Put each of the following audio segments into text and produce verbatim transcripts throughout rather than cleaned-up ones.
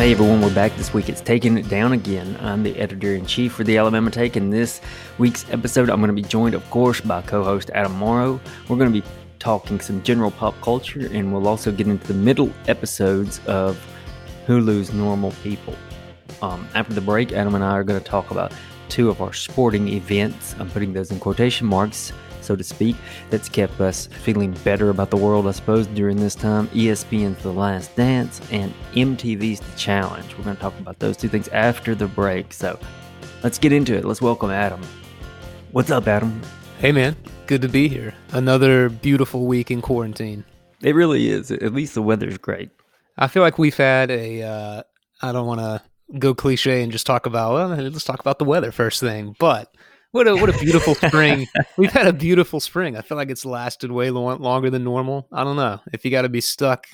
Hey everyone, we're back this week. It's Taking It Down again. I'm the editor-in-chief for the Alabama Take, and this week's episode I'm going to be joined, of course, by co-host Adam Morrow. We're going to be talking some general pop culture, and we'll also get into the middle episodes of Hulu's Normal People. Um, after the break, Adam and I are going to talk about two of our sporting events. I'm putting those in quotation marks, so to speak, that's kept us feeling better about the world, I suppose, during this time. E S P N's The Last Dance and M T V's The Challenge. We're going to talk about those two things after the break. So let's get into it. Let's welcome Adam. What's up, Adam? Hey, man. Good to be here. Another beautiful week in quarantine. It really is. At least the weather's great. I feel like we've had a, uh, I don't want to go cliche and just talk about, well, let's talk about the weather first thing, but What a what a beautiful spring. We've had a beautiful spring. I feel like it's lasted way long, longer than normal. I don't know. If you got to be stuck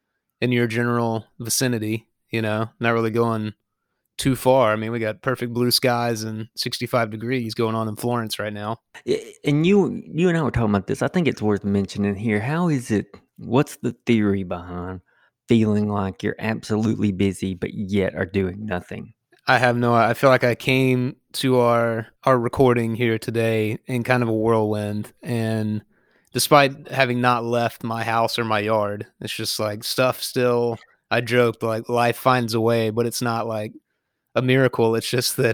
in your general vicinity, you know, not really going too far. I mean, we got perfect blue skies and sixty-five degrees going on in Florence right now. And you you and I were talking about this. I think it's worth mentioning here. How is it, what's the theory behind feeling like you're absolutely busy, but yet are doing nothing? I have no, I feel like I came to our, our recording here today in kind of a whirlwind. And despite having not left my house or my yard, it's just like stuff still, I joked like life finds a way, but it's not like a miracle. It's just that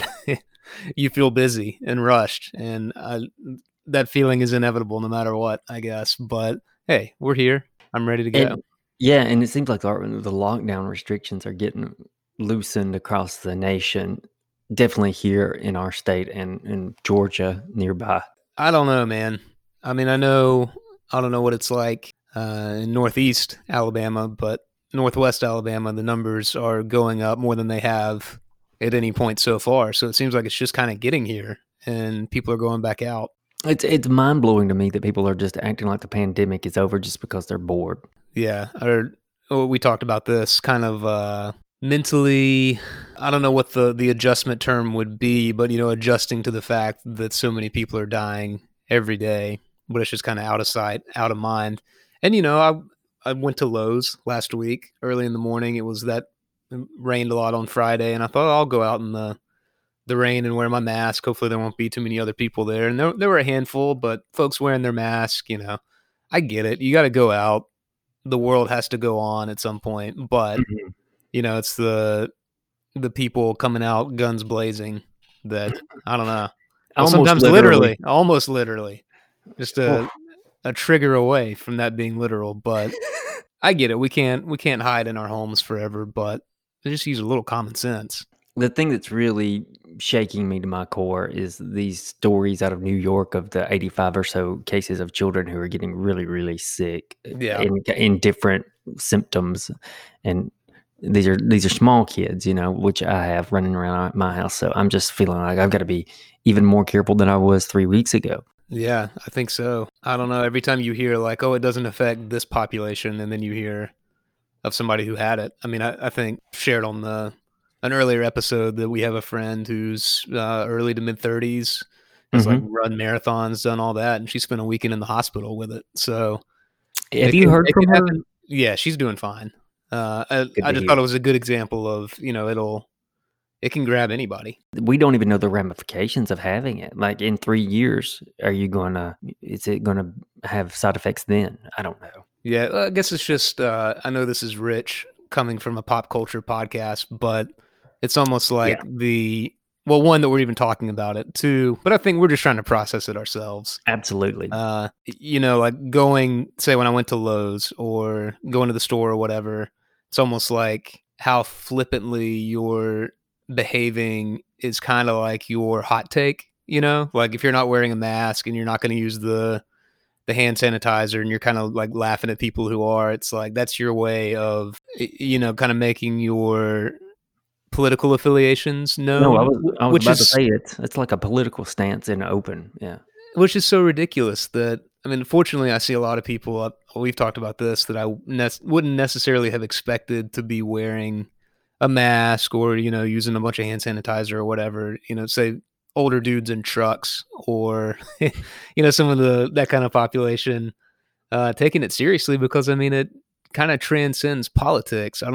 you feel busy and rushed. And I, that feeling is inevitable no matter what, I guess. But hey, we're here. I'm ready to go. And, yeah. And it seems like the, the lockdown restrictions are getting loosened across the nation, definitely here in our state and in Georgia nearby. I don't know, man. I mean, I know, I don't know what it's like uh, in Northeast Alabama, but Northwest Alabama, the numbers are going up more than they have at any point so far. So it seems like it's just kind of getting here and people are going back out. It's it's mind blowing to me that people are just acting like the pandemic is over just because they're bored. Yeah. Or, or we talked about this kind of, uh, mentally, I don't know what the, the adjustment term would be, but, you know, adjusting to the fact that so many people are dying every day, but it's just kind of out of sight, out of mind. And, you know, I I went to Lowe's last week early in the morning. It was that it rained a lot on Friday, and I thought I'll go out in the, the rain and wear my mask. Hopefully there won't be too many other people there. And there, there were a handful, but folks wearing their mask, you know, I get it. You got to go out. The world has to go on at some point, but mm-hmm. You know, it's the the people coming out guns blazing that, I don't know. Well, sometimes literally. literally, almost literally, just a a trigger away from that being literal. But I get it. We can't we can't hide in our homes forever, but just use a little common sense. The thing that's really shaking me to my core is these stories out of New York of the eighty-five or so cases of children who are getting really, really sick yeah. in, in different symptoms. And These are these are small kids, you know, which I have running around my house. So I'm just feeling like I've got to be even more careful than I was three weeks ago. Yeah, I think so. I don't know. Every time you hear like, oh, it doesn't affect this population, and then you hear of somebody who had it. I mean, I, I think shared on the an earlier episode that we have a friend who's uh, early to mid thirties, has mm-hmm. like run marathons, done all that, and she spent a weekend in the hospital with it. So have you can, heard from her? Happen. Yeah, she's doing fine. Uh, I, I just hear. thought it was a good example of, you know, it'll, it can grab anybody. We don't even know the ramifications of having it. Like in three years, are you going to, is it going to have side effects then? I don't know. Yeah, I guess it's just, uh, I know this is rich coming from a pop culture podcast, but it's almost like yeah. the, well, one, that we're even talking about it, two, but I think we're just trying to process it ourselves. Absolutely. Uh, you know, like going, say when I went to Lowe's or going to the store or whatever, it's almost like how flippantly you're behaving is kind of like your hot take, you know? Like if you're not wearing a mask and you're not going to use the the hand sanitizer and you're kind of like laughing at people who are, it's like that's your way of, you know, kind of making your political affiliations known. No, I was, I was which about is, to say it's, it's like a political stance in open, yeah. Which is so ridiculous that, I mean, fortunately, I see a lot of people, uh, we've talked about this, that I ne- wouldn't necessarily have expected to be wearing a mask or, you know, using a bunch of hand sanitizer or whatever, you know, say older dudes in trucks or, you know, some of the, that kind of population uh, taking it seriously because, I mean, it kind of transcends politics. I don't,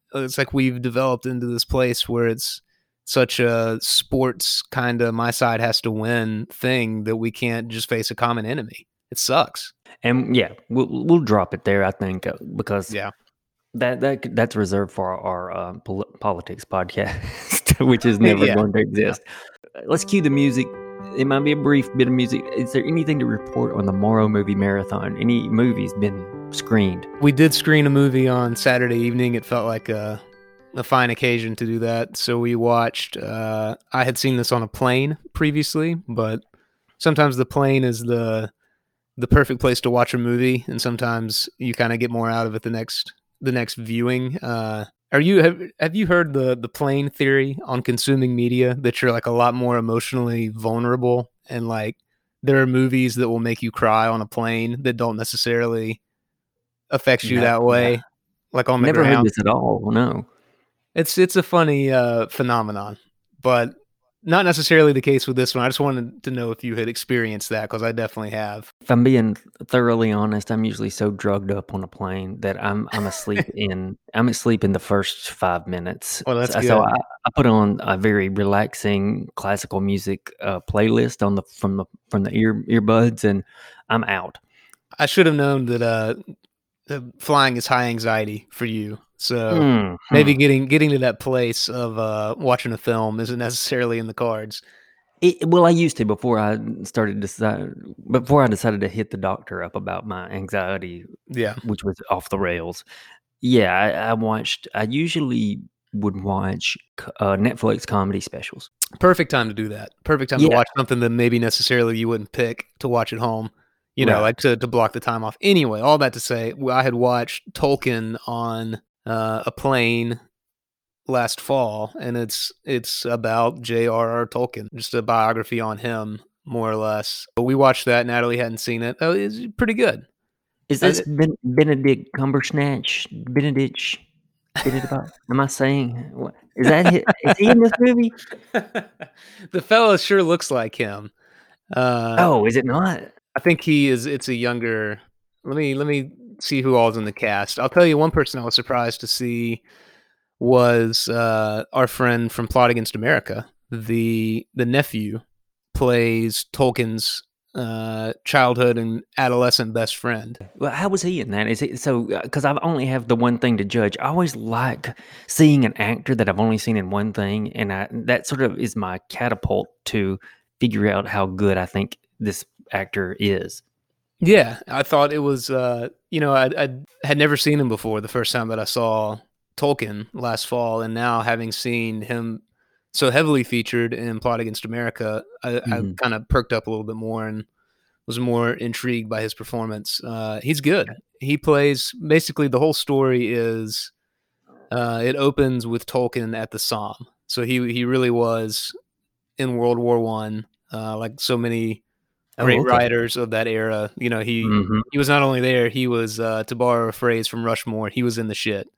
it's like we've developed into this place where it's such a sports kind of my side has to win thing that we can't just face a common enemy. It sucks. And yeah, we'll we'll drop it there. I think uh, because Yeah. that that that's reserved for our uh, pol- politics podcast, which is never Yeah. going to exist. Uh, Let's cue the music. It might be a brief bit of music. Is there anything to report on the Morrow Movie Marathon? Any movies been screened? We did screen a movie on Saturday evening. It felt like a a fine occasion to do that. So we watched. Uh, I had seen this on a plane previously, but sometimes the plane is the the perfect place to watch a movie, and sometimes you kind of get more out of it the next the next viewing. Uh, are you have have you heard the the plane theory on consuming media that you're like a lot more emotionally vulnerable, and like there are movies that will make you cry on a plane that don't necessarily affect you No, that way, like on the never heard ground. this at all. No. It's it's a funny uh, phenomenon, but not necessarily the case with this one. I just wanted to know if you had experienced that, because I definitely have. If I'm being thoroughly honest, I'm usually so drugged up on a plane that I'm I'm asleep in I'm asleep in the first five minutes. Well, that's so, good. so I, I put on a very relaxing classical music uh, playlist on the from the from the ear earbuds, and I'm out. I should have known that uh, uh, flying is high anxiety for you. So Mhm. maybe getting getting to that place of uh, watching a film isn't necessarily in the cards. It, well, I used to before I started decide before I decided to hit the doctor up about my anxiety, Yeah. which was off the rails. Yeah, I, I watched. I usually would watch c- uh, Netflix comedy specials. Perfect time to do that. Perfect time to Yeah, watch something that maybe necessarily you wouldn't pick to watch at home. You know, right. like to, to block the time off. Anyway, all that to say, I had watched Tolkien on uh, a plane last fall, and it's it's about J R R. Tolkien, just a biography on him, more or less. But we watched that. Natalie hadn't seen it. Oh, it's pretty good. Is Uh, this ben, Benedict Cumbersnatch? Benedict? Benedict? Am I saying? What, is that hi- is he in this movie? the fella sure looks like him. Uh, Oh, is it not? I think he is. It's a younger. Let me let me see who all's in the cast. I'll tell you one person I was surprised to see was uh, our friend from Plot Against America. The the nephew plays Tolkien's uh, childhood and adolescent best friend. Well, how was he in that? Is it so? Because I've only have the one thing to judge. I always like seeing an actor that I've only seen in one thing, and I, that sort of is my catapult to figure out how good I think this actor is. Yeah, I thought it was. Uh, you know, I, I had never seen him before. The first time that I saw Tolkien last fall, and now having seen him so heavily featured in Plot Against America, I, I Mm-hmm. kind of perked up a little bit more and was more intrigued by his performance. Uh, he's good. He plays basically the whole story is uh, it opens with Tolkien at the Somme. So he he really was in World War One, uh, like so many Oh, great okay. writers of that era. You know, he Mm-hmm. he was not only there, he was uh, to borrow a phrase from Rushmore, he was in the shit.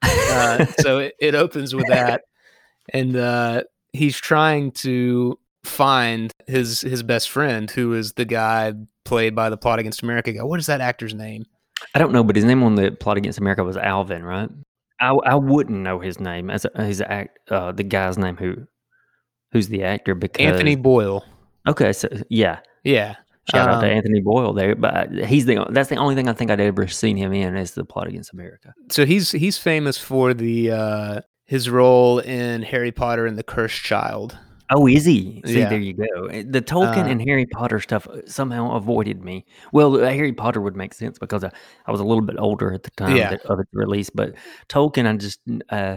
Uh, so it, it opens with that, and uh, he's trying to find his his best friend, who is the guy played by the Plot Against America guy. What is that actor's name? I don't know, but his name on the Plot Against America was Alvin, right? I, I wouldn't know his name as a, his act uh, the guy's name who who's the actor because Anthony Boyle. okay, so yeah, Yeah. shout out to Um, Anthony Boyle there, but he's the that's the only thing I think I'd ever seen him in is the Plot Against America. so he's he's famous for the uh, his role in Harry Potter and the Cursed Child. Oh, is he? See, Yeah. there you go. Eh, The Tolkien Uh, and Harry Potter stuff uh, somehow avoided me. Well, uh, Harry Potter would make sense because I, I was a little bit older at the time Yeah. that, of its release, but Tolkien, I just uh,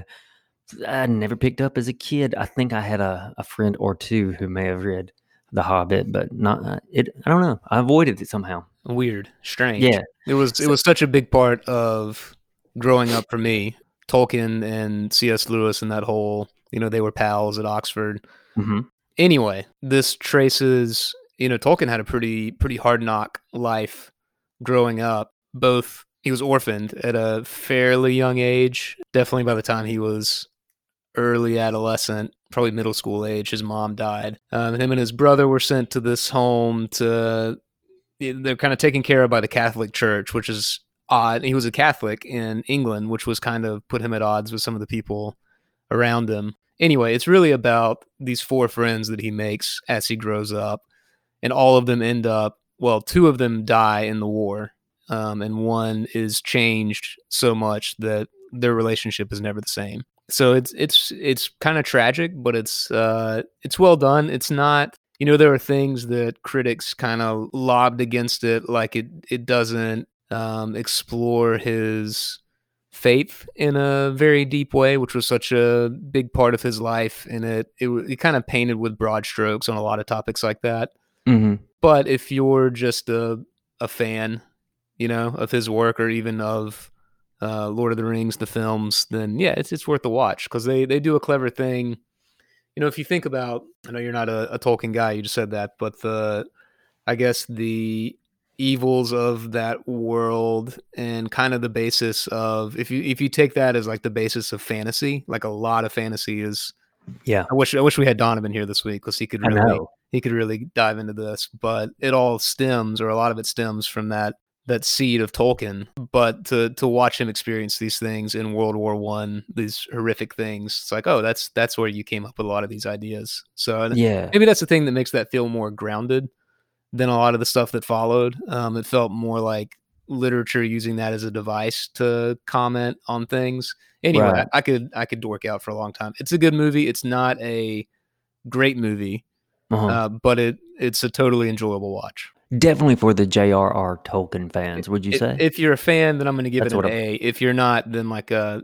I never picked up as a kid. I think I had a, a friend or two who may have read The Hobbit, but not uh, it. I don't know. I avoided it somehow. Weird, strange. Yeah. It was it So- was such a big part of growing up for me. Tolkien and C S. Lewis and that whole, you know, they were pals at Oxford. hmm Anyway, this traces, you know, Tolkien had a pretty pretty hard knock life growing up. Both he was orphaned at a fairly young age. Definitely by the time he was early adolescent, probably middle school age, his mom died. Um, him and his brother were sent to this home to they're kind of taken care of by the Catholic Church, which is odd. He was a Catholic in England, which was kind of put him at odds with some of the people around him. Anyway, it's really about these four friends that he makes as he grows up, and all of them end up, well, two of them die in the war, um, and one is changed so much that their relationship is never the same. So it's it's it's kind of tragic, but it's uh, it's well done. It's not, you know, there are things that critics kind of lobbed against it, like it it doesn't um, explore his faith in a very deep way, which was such a big part of his life, and it it, it kind of painted with broad strokes on a lot of topics like that. Mm-hmm. But if you're just a a fan, you know, of his work, or even of uh, Lord of the Rings, the films, then yeah, it's it's worth the watch, because they they do a clever thing. You know, if you think about, I know you're not a, a Tolkien guy, you just said that, but the, I guess the evils of that world, and kind of the basis of, if you if you take that as like the basis of fantasy, like a lot of fantasy is. Yeah, I wish I wish we had Donovan here this week, because he could I really know. he could really dive into this. But it all stems, or a lot of it stems from that that seed of Tolkien. But to to watch him experience these things in World War One, these horrific things, it's like, oh, that's that's where you came up with a lot of these ideas. So Yeah, maybe that's the thing that makes that feel more grounded than a lot of the stuff that followed. Um, it felt more like literature using that as a device to comment on things. Anyway, right. I, I could I could dork out for a long time. It's a good movie. It's not a great movie, Uh-huh. uh, but it it's a totally enjoyable watch. Definitely for the J R R. Tolkien fans, would you If, say? if you're a fan, then I'm going to give it That's an what I'm. A. If you're not, then like a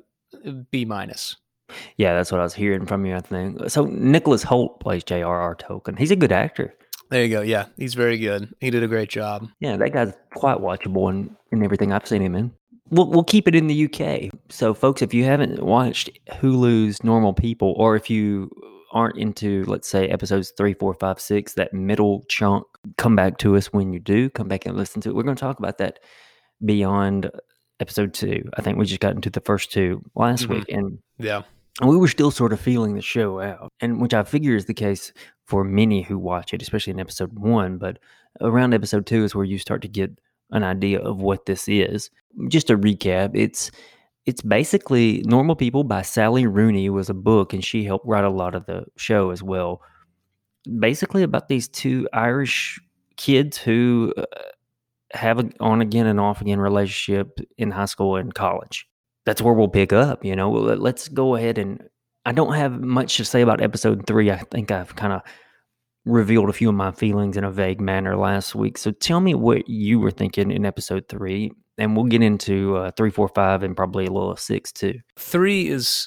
B minus. Yeah, that's what I was hearing from you. I think so. Nicholas Holt plays J R R. Tolkien. He's a good actor. There you go. Yeah, he's very good. He did a great job. Yeah, that guy's quite watchable in, in everything I've seen him in. We'll, we'll keep it in the U K. So, folks, if you haven't watched Hulu's Normal People, or if you aren't into, let's say, episodes three, four, five, six, that middle chunk, come back to us when you do. Come back and listen to it. We're going to talk about that beyond episode two. I think we just got into the first two last Mhm. week, and Yeah. we were still sort of feeling the show out, and which I figure is the case for many who watch it, especially in episode one. But around episode two is where you start to get an idea of what this is. Just to recap, it's it's basically Normal People by Sally Rooney was a book, and she helped write a lot of the show as well. Basically about these two Irish kids who uh, have an on again and off again relationship in high school and college. That's where we'll pick up. You know, Let- let's go ahead and. I don't have much to say about episode three. I think I've kind of revealed a few of my feelings in a vague manner last week. So tell me what you were thinking in episode three, and we'll get into uh, three, four, five, and probably a little of six too. Three is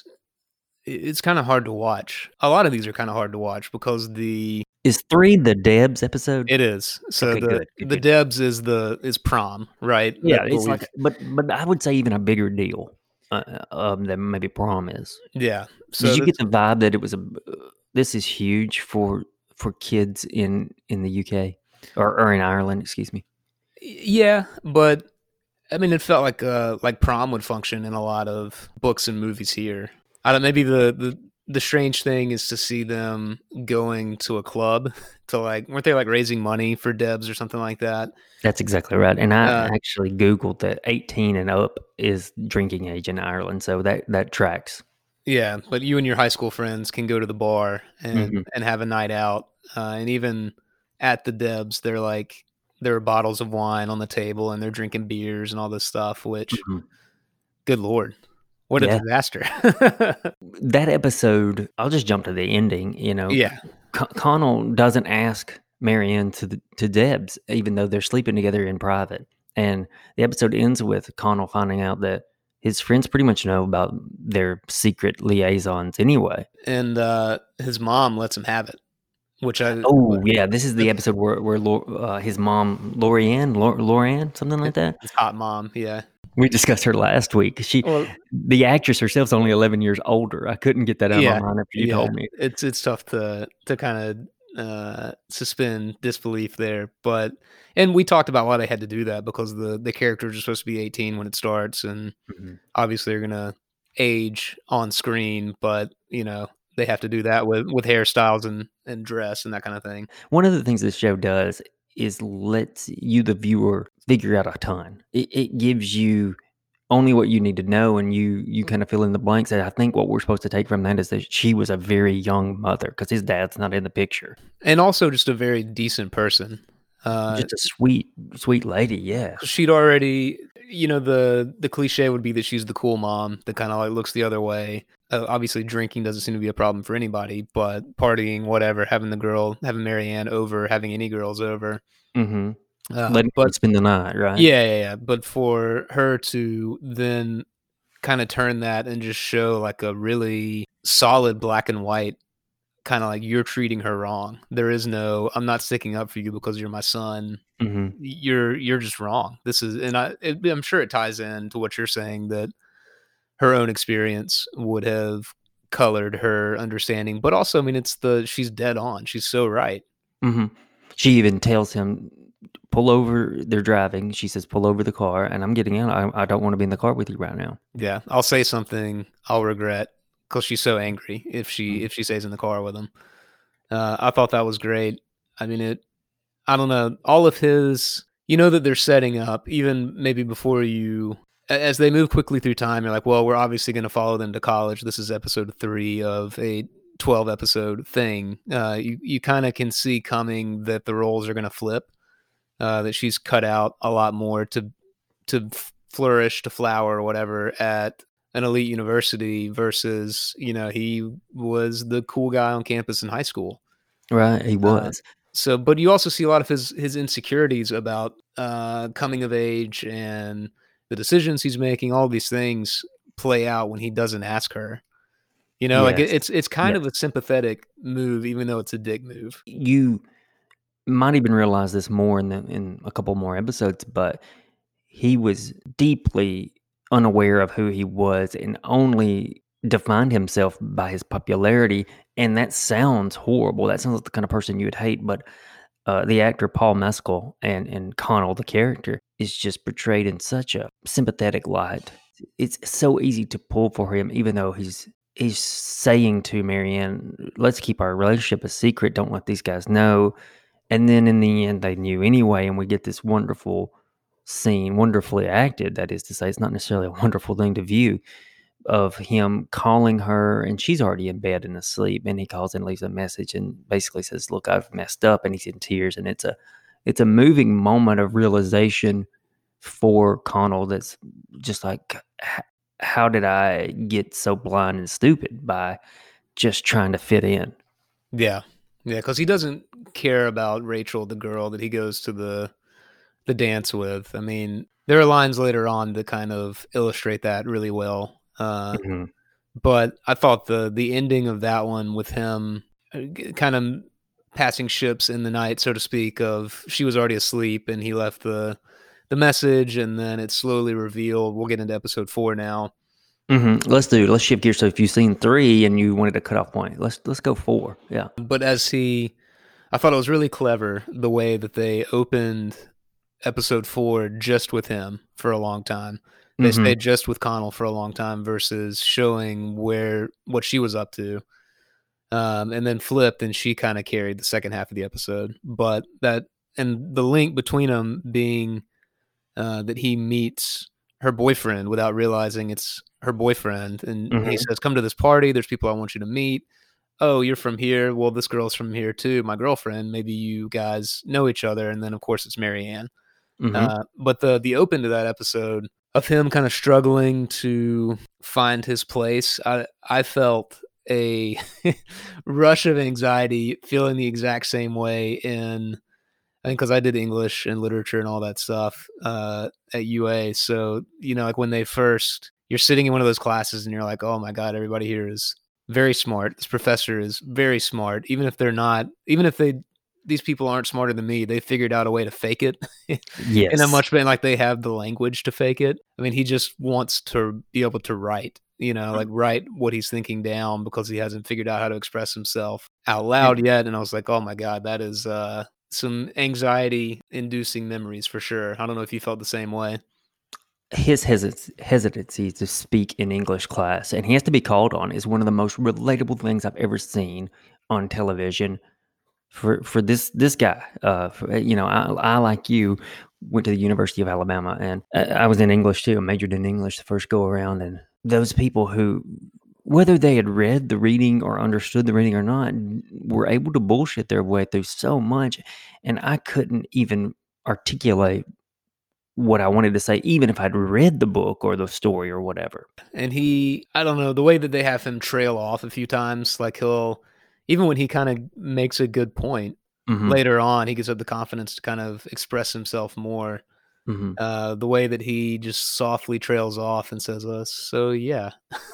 it's kind of hard to watch. A lot of these are kind of hard to watch because the Is three the Debs episode? it is. So Okay, the good, good, the good. Debs is the is prom, right? Yeah, That's what it's we've- like, but but I would say even a bigger deal uh, um, than maybe prom is. yeah. So Did you that's- get the vibe that it was a? Uh, this is huge for for kids in in the U K or or in Ireland? Excuse me. yeah, but I mean, it felt like uh like prom would function in a lot of books and movies here. I don't. Maybe the the the strange thing is to see them going to a club to, like, weren't they like raising money for Debs or something like that? That's exactly right. And I Uh, actually Googled that eighteen and up is drinking age in Ireland. So that, that tracks. Yeah, but you and your high school friends can go to the bar and Mhm. and have a night out, uh, and even at the Debs, they're like there are bottles of wine on the table, and they're drinking beers and all this stuff. Which, Mhm. good lord, what a Yeah. disaster! That episode, I'll just jump to the ending. You know, Yeah, Con- Connell doesn't ask Marianne to the, to Debs, even though they're sleeping together in private. And the episode ends with Connell finding out that his friends pretty much know about their secret liaisons anyway. and uh, his mom lets him have it, which I Oh yeah, this is the episode where where Lor- uh, his mom, Lorianne, Lor- Lorianne, something like that. his hot mom. Yeah, We discussed her last week. She, well, the actress herself, is only eleven years older. I couldn't get that out yeah, of my mind after you yeah. told me. It's it's tough to to kind of uh, suspend disbelief there, but and we talked about why they had to do that, because the the characters are supposed to be eighteen when it starts, and Mhm. obviously they're gonna age on screen, but you know they have to do that with with hairstyles and and dress and that kind of thing. One of the things this show does is lets you, the viewer, figure out a ton. It, it gives you only what you need to know, and you you kind of fill in the blanks. And I think what we're supposed to take from that is that she was a very young mother because his dad's not in the picture. And also just a very decent person. Uh, Just a sweet, sweet lady. Yeah. she'd already, you know, the the cliche would be that she's the cool mom that kind of like looks the other way. Uh, obviously, drinking doesn't seem to be a problem for anybody, but partying, whatever, having the girl, having Marianne over, having any girls over. Mm-hmm. Uh, Letting but him spend the night, right? yeah, yeah, yeah. But for her to then kind of turn that and just show like a really solid black and white kind of like you're treating her wrong. There is no I'm not sticking up for you because you're my son. Mm-hmm. You're you're just wrong. This is and I it, I'm sure it ties in to what you're saying that her own experience would have colored her understanding. But also, I mean, it's the she's dead on. She's so right. Mm-hmm. She even tells him, pull over. They're driving. She says, pull over the car, and I'm getting out. I, I don't want to be in the car with you right now. Yeah, I'll say something I'll regret because she's so angry if she Mhm. if she stays in the car with him. Uh, I thought that was great. I mean, it. I don't know. All of his, you know, that they're setting up even maybe before you, a- as they move quickly through time. You're like, well, we're obviously going to follow them to college. This is episode three of a twelve episode thing. Uh, you you kind of can see coming that the roles are going to flip. Uh, that she's cut out a lot more to to flourish, to flower, or whatever at an elite university versus, you know, he was the cool guy on campus in high school. Right, he Uh, was. so, but you also see a lot of his his insecurities about uh, coming of age and the decisions he's making. All these things play out when he doesn't ask her. You know, like it, Yes, it's it's kind yes. of a sympathetic move, even though it's a dick move. You might even realize this more in the, in a couple more episodes, but he was deeply unaware of who he was and only defined himself by his popularity. And that sounds horrible. That sounds like the kind of person you would hate. But uh, the actor Paul Mescal and and Connell, the character, is just portrayed in such a sympathetic light. It's so easy to pull for him, even though he's he's saying to Marianne, "Let's keep our relationship a secret. Don't let these guys know." And then in the end, they knew anyway, and we get this wonderful scene, wonderfully acted. That is to say, it's not necessarily a wonderful thing to view, of him calling her, and she's already in bed and asleep, and he calls and leaves a message and basically says, "Look, I've messed up," and he's in tears, and it's a it's a moving moment of realization for Connell. That's just like, h- how did I get so blind and stupid by just trying to fit in? Yeah, yeah, because he doesn't care about Rachel, the girl that he goes to the the dance with. I mean, there are lines later on that kind of illustrate that really well. Uh, Mhm. but I thought the the ending of that one with him uh, g- kind of passing ships in the night, so to speak, of she was already asleep and he left the the message, and then it's slowly revealed. We'll get into episode four now. Mhm. Let's do. Let's shift gears. So if you've seen three and you wanted a cutoff point, let's let's go four. Yeah. But as he, I thought it was really clever the way that they opened episode four just with him for a long time. They Mhm. stayed just with Connell for a long time versus showing where what she was up to. Um, and then flipped, and she kind of carried the second half of the episode. But that and the link between them being uh, that he meets her boyfriend without realizing it's her boyfriend, and he Mhm. says, "Come to this party. There's people I want you to meet." Oh, you're from here. Well, this girl's from here too. My girlfriend. Maybe you guys know each other, and then of course it's Marianne. Mhm. Uh, but the the open to that episode of him kind of struggling to find his place, I I felt a rush of anxiety, feeling the exact same way in I think because I did English and literature and all that stuff uh, at U A. So you know, like when they first you're sitting in one of those classes and you're like, oh my god, everybody here is very smart. This professor is very smart, even if they're not, even if they these people aren't smarter than me, they figured out a way to fake it in a Yes. much better like they have the language to fake it. I mean, he just wants to be able to write, you know, like write what he's thinking down because he hasn't figured out how to express himself out And loud yet. And I was like, oh my God, that is uh some anxiety inducing memories for sure. I don't know if you felt the same way. his hesit- hesitancy to speak in English class, and he has to be called on, is one of the most relatable things I've ever seen on television. for for this this guy. Uh, for, you know, I, I like you went to the University of Alabama, and I, I was in English too. I majored in English the first go around, and those people who, whether they had read the reading or understood the reading or not, were able to bullshit their way through so much, and I couldn't even articulate what I wanted to say, even if I'd read the book or the story or whatever. And he, I don't know, the way that they have him trail off a few times, like he'll, even when he kind of makes a good point Mm-hmm. later on, he gets up the confidence to kind of express himself more. Mm-hmm. Uh, the way that he just softly trails off and says, uh, so yeah,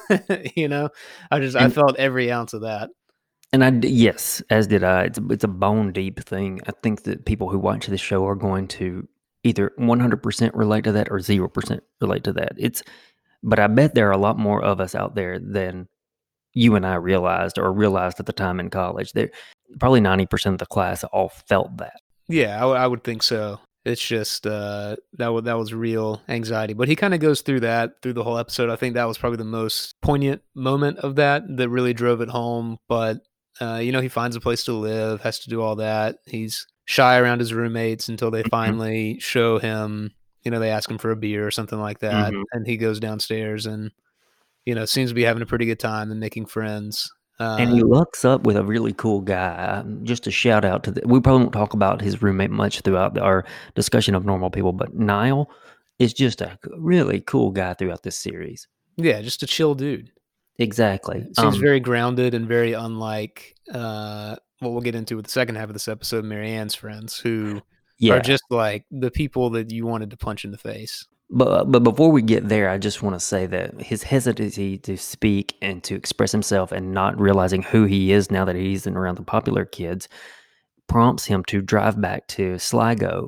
you know, I just, I And felt every ounce of that. and I d- yes, as did I. It's a, it's a bone deep thing. I think that people who watch this show are going to either one hundred percent relate to that or zero percent relate to that. It's but I bet there are a lot more of us out there than you and I realized or realized at the time in college. There probably ninety percent of the class all felt that. Yeah, I, w- I would think so. It's just uh, that was that was real anxiety, but he kind of goes through that through the whole episode. I think that was probably the most poignant moment of that that really drove it home. But uh, you know, he finds a place to live, has to do all that. He's shy around his roommates until they Mhm. finally show him. You know, they ask him for a beer or something like that, Mhm. and he goes downstairs and you know seems to be having a pretty good time and making friends. And Uh, he looks up with a really cool guy. Um, Just a shout out to the. We probably won't talk about his roommate much throughout the, our discussion of normal people, but Niall is just a really cool guy throughout this series. yeah, just a chill dude. Exactly. Seems Um. very grounded and very unlike uh, what we'll get into with the second half of this episode, Marianne's friends, who are Yeah. just like the people that you wanted to punch in the face. But but before we get there, I just want to say that his hesitancy to speak and to express himself and not realizing who he is now that he's in around the popular kids prompts him to drive back to Sligo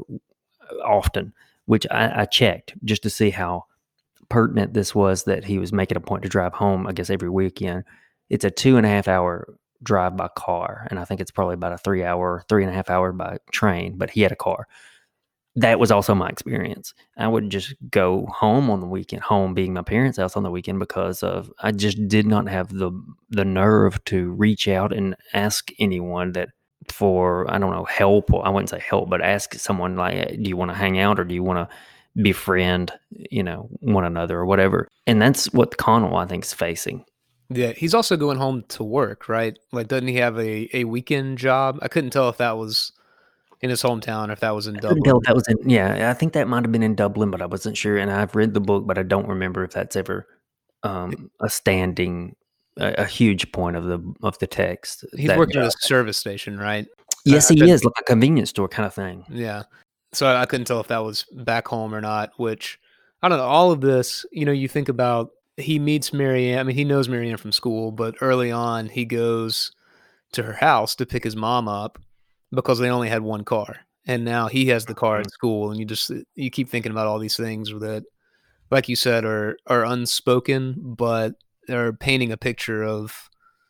often, which I, I checked just to see how pertinent this was that he was making a point to drive home, I guess, every weekend. It's a two and a half hour drive by car, and I think it's probably about a three hour, three and a half hour by train, but he had a car. That was also my experience. I would just go home on the weekend, home being my parents' house on the weekend, because of I just did not have the the nerve to reach out and ask anyone that for I don't know help. Or I wouldn't say help, but ask someone like, "Hey, do you want to hang out or do you want to befriend, you know, one another or whatever?" And that's what Connell I think is facing. Yeah, he's also going home to work, right? Like, doesn't he have a, a weekend job? I couldn't tell if that was in his hometown or if that was in I couldn't tell Dublin. if that was in. Yeah, I think that might have been in Dublin, but I wasn't sure. And I've read the book, but I don't remember if that's ever um, a standing, a, a huge point of the of the text. He's That working at job. a service station, right? I, Yes, I he couldn't. is like a convenience store kind of thing. Yeah. So I couldn't tell if that was back home or not, which I don't know. All of this, you know, you think about he meets Marianne. I mean, he knows Marianne from school, but early on he goes to her house to pick his mom up because they only had one car. And now he has the car Mhm. at school, and you just you keep thinking about all these things that, like you said, are are unspoken, but are painting a picture of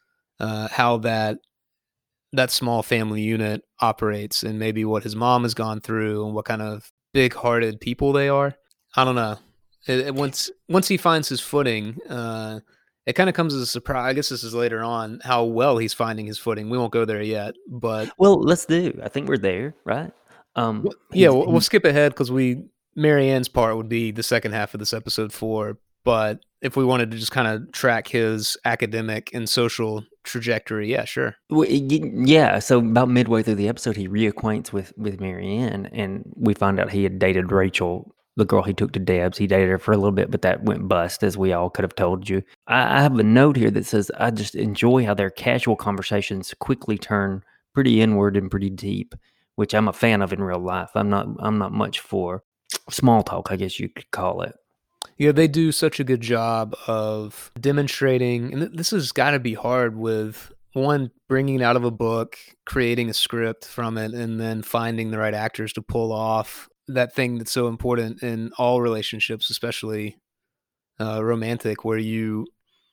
uh, how that that small family unit operates and maybe what his mom has gone through and what kind of big-hearted people they are. I don't know. It, it, once once he finds his footing, uh, it kind of comes as a surprise. I guess this is later on how well he's finding his footing. We won't go there yet, but Well, let's do. I think we're there, right? Um, w- yeah, he's we'll, we'll he. skip ahead because we Marianne's part would be the second half of this episode four. But if we wanted to just kind of track his academic and social trajectory, yeah, sure. Well, y- yeah. So about midway through the episode, he reacquaints with with Marianne, and we find out he had dated Rachel, the girl he took to Deb's. He dated her for a little bit, but that went bust, as we all could have told you. I, I have a note here that says, "I just enjoy how their casual conversations quickly turn pretty inward and pretty deep," which I'm a fan of in real life. I'm not. I'm not much for small talk, I guess you could call it. Yeah, they do such a good job of demonstrating, and th- this has got to be hard with one bringing it out of a book, creating a script from it, and then finding the right actors to pull off that thing that's so important in all relationships, especially uh, romantic, where you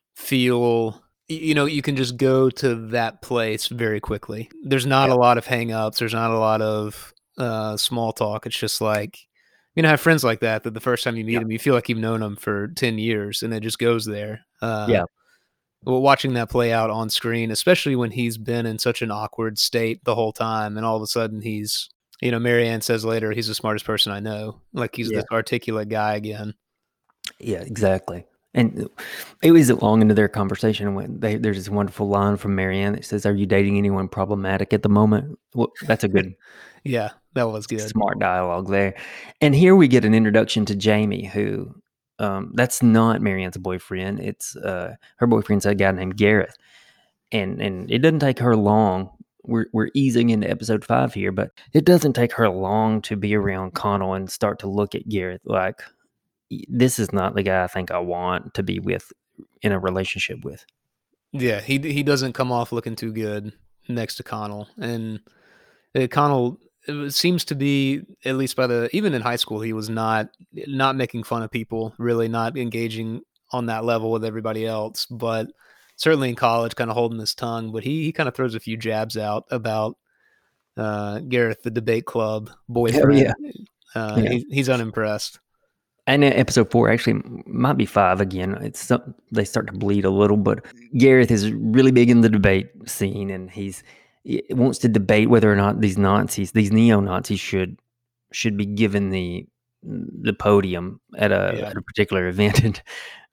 feel y- you know you can just go to that place very quickly. There's not Yeah. a lot of hang-ups, there's not a lot of uh, small talk. It's just like you know, I have friends like that. That the first time you meet Yeah. them, you feel like you've known them for ten years, and it just goes there. Uh, Yeah. well, watching that play out on screen, especially when he's been in such an awkward state the whole time, and all of a sudden he's, you know, Marianne says later, he's the smartest person I know. Like he's Yeah. this articulate guy again. Yeah, exactly. And it was long into their conversation when they, there's this wonderful line from Marianne that says, "Are you dating anyone problematic at the moment?" Well, that's a good, Yeah, that was good. smart dialogue there. And here we get an introduction to Jamie, who um, that's not Marianne's boyfriend. It's uh, her boyfriend's a guy named Gareth, and and it doesn't take her long. We're we're easing into episode five here, but it doesn't take her long to be around Connell and start to look at Gareth like, this is not the guy I think I want to be with in a relationship with. Yeah, he he doesn't come off looking too good next to Connell, and uh, Connell it seems to be, at least by the even in high school, he was not not making fun of people, really not engaging on that level with everybody else, but certainly in college, kind of holding his tongue. But he he kind of throws a few jabs out about uh, Gareth, the debate club boyfriend. yeah. Uh, Yeah. he, he's unimpressed. And in episode four, actually, might be five again. It's some, they start to bleed a little, but Gareth is really big in the debate scene, and he's he wants to debate whether or not these Nazis, these neo Nazis, should should be given the the podium at a, Yeah. at a particular event. And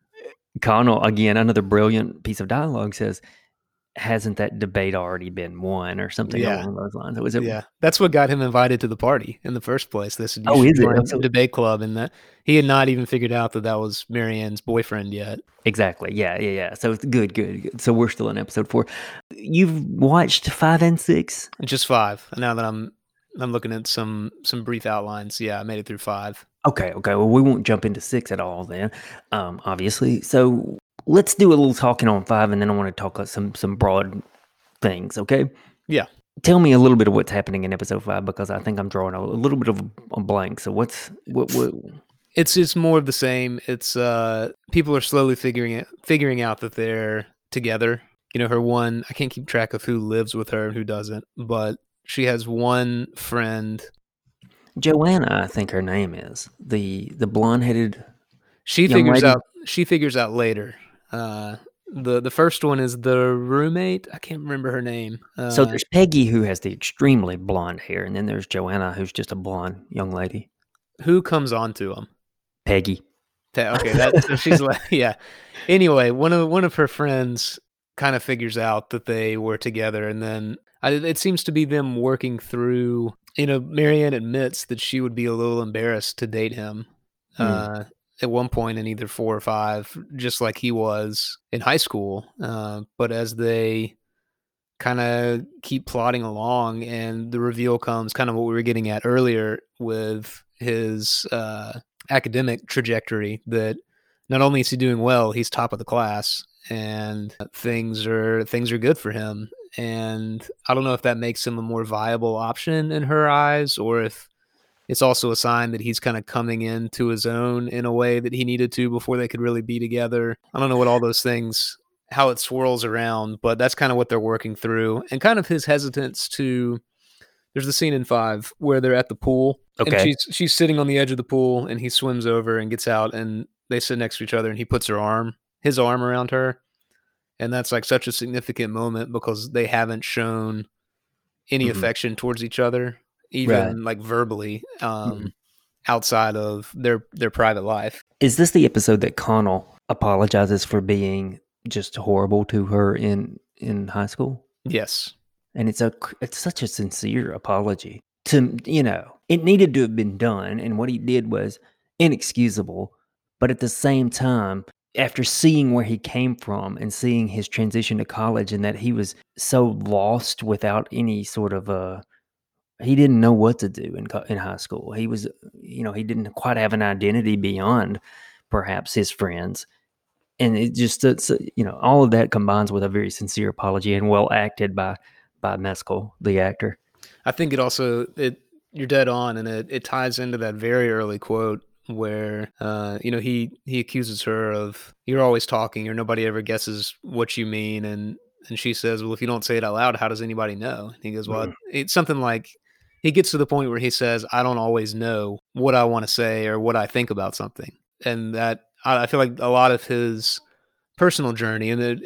Connell, again, another brilliant piece of dialogue, says, "Hasn't that debate already been won?" or something Yeah. along those lines. Was it? Yeah, that's what got him invited to the party in the first place. They said, "You Oh, should is it? join the Okay. debate club," and that he had not even figured out that that was Marianne's boyfriend yet. Exactly. Yeah, yeah, yeah. So it's good, good, good. So we're still in episode four. You've watched five and six? Just five. Now that I'm I'm looking at some some brief outlines. Yeah, I made it through five. Okay, okay. Well, we won't jump into six at all then, um, obviously. So let's do a little talking on five, and then I want to talk about some some broad things. Okay. Yeah. Tell me a little bit of what's happening in episode five, because I think I'm drawing a, a little bit of a, a blank. So what's what what? It's it's more of the same. It's uh people are slowly figuring it figuring out that they're together. You know, her one, I can't keep track of who lives with her and who doesn't, but she has one friend. Joanna, I think her name is the the blonde headed. She Young figures lady? out she figures out later. Uh the the first one is the roommate. I can't remember her name. Uh, So there's Peggy, who has the extremely blonde hair, and then there's Joanna, who's just a blonde young lady. who comes on to him? Peggy. Okay, that so she's like, yeah. Anyway, one of one of her friends kind of figures out that they were together, and then I, it seems to be them working through. You know, Marianne admits that she would be a little embarrassed to date him Hmm. uh, at one point in either four or five, just like he was in high school. Uh, but as they kind of keep plodding along, and the reveal comes, kind of what we were getting at earlier with his uh, academic trajectory, that not only is he doing well, he's top of the class, and things are things are good for him. And I don't know if that makes him a more viable option in her eyes, or if it's also a sign that he's kind of coming into his own in a way that he needed to before they could really be together. I don't know what all those things, how it swirls around, but that's kind of what they're working through. And kind of his hesitance to, there's the scene in five where they're at the pool, Okay. and she's she's sitting on the edge of the pool, and he swims over and gets out, and they sit next to each other, and he puts her arm, his arm around her. And that's like such a significant moment because they haven't shown any Mhm. affection towards each other, even Right. like verbally, um, Mhm. outside of their their private life. Is this the episode that Connell apologizes for being just horrible to her in in high school? Yes. And it's a it's such a sincere apology. To, you know, it needed to have been done, and what he did was inexcusable. But at the same time, after seeing where he came from and seeing his transition to college, and that he was so lost without any sort of a, he didn't know what to do in co- in high school. He was, you know, he didn't quite have an identity beyond perhaps his friends. And it just, it's, you know, all of that combines with a very sincere apology and well acted by by Mescal, the actor. I think it also it you're dead on, and it, it ties into that very early quote where uh, you know he he accuses her of, you're always talking, or nobody ever guesses what you mean, and and she says, well, if you don't say it out loud, how does anybody know? And he goes, well, Mm. it's something like, he gets to the point where he says, I don't always know what I want to say or what I think about something. And that, I I feel like a lot of his personal journey, and it, it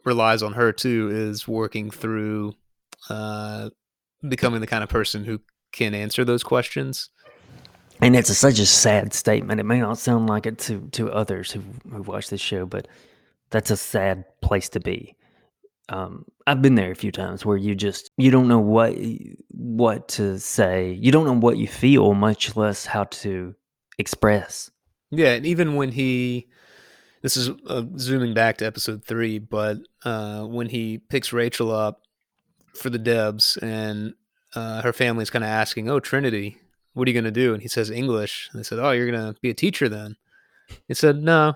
relies on her too is working through uh, becoming the kind of person who can answer those questions. And it's a, such a sad statement. It may not sound like it to, to others who who watch this show, but that's a sad place to be. Um, I've been there a few times where you just you don't know what what to say. You don't know what you feel, much less how to express. Yeah, and even when he, this is uh, zooming back to episode three, but uh, when he picks Rachel up for the Debs and uh, her family's kind of asking, "Oh, Trinity, what are you going to do?" And he says English. And they said, "Oh, you're going to be a teacher then?" He said, "No."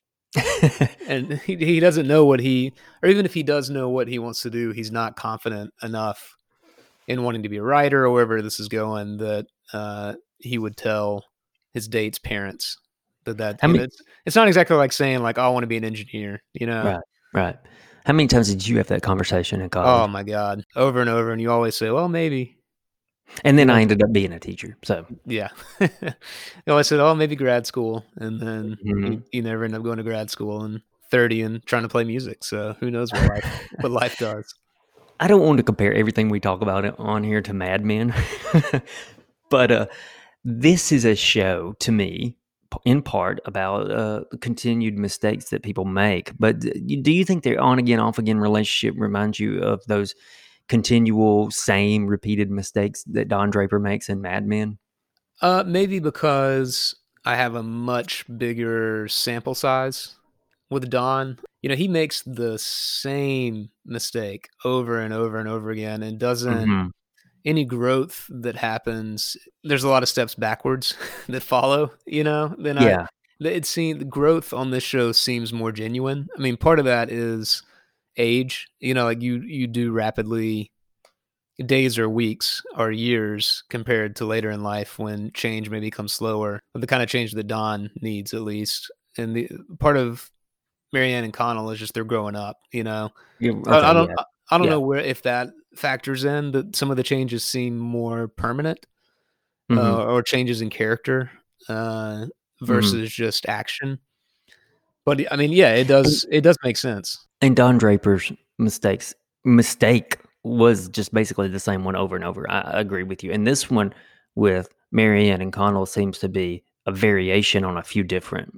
And he, he doesn't know what he, or even if he does know what he wants to do, he's not confident enough in wanting to be a writer or wherever this is going that uh, he would tell his date's parents that that How you know, many? it's, it's not exactly like saying like, oh, I want to be an engineer, you know. Right, right. How many times did you have that conversation in Oh college? my God, over and over, and you always say, well, maybe. And then You know, I ended up being a teacher. So yeah. You always said, oh, maybe grad school, and then you, mhm. you never end up going to grad school and thirty and trying to play music. So who knows what life what life does. I don't want to compare everything we talk about on here to Mad Men, but uh, this is a show to me, in part, about uh, continued mistakes that people make. But do you think their on again, off again relationship reminds you of those continual, same, repeated mistakes that Don Draper makes in Mad Men? Uh, maybe because I have a much bigger sample size with Don. You know, he makes the same mistake over and over and over again and doesn't Mm-hmm. any growth that happens, there's a lot of steps backwards that follow, you know. Then I Yeah. it seems the growth on this show seems more genuine. I mean, part of that is age, you know, like you you do rapidly days or weeks or years compared to later in life when change may become slower, the kind of change that Don needs at least. And the part of Marianne and Connell is just they're growing up, you know. Yeah. So I, Okay. I don't Yeah. I, I don't Yeah. know where if that factors in that some of the changes seem more permanent Mm-hmm. uh, or changes in character uh, Mm-hmm. versus just action. But I mean, yeah, it does it does make sense. And Don Draper's mistakes mistake was just basically the same one over and over. I, I agree with you. And this one with Marianne and Connell seems to be a variation on a few different,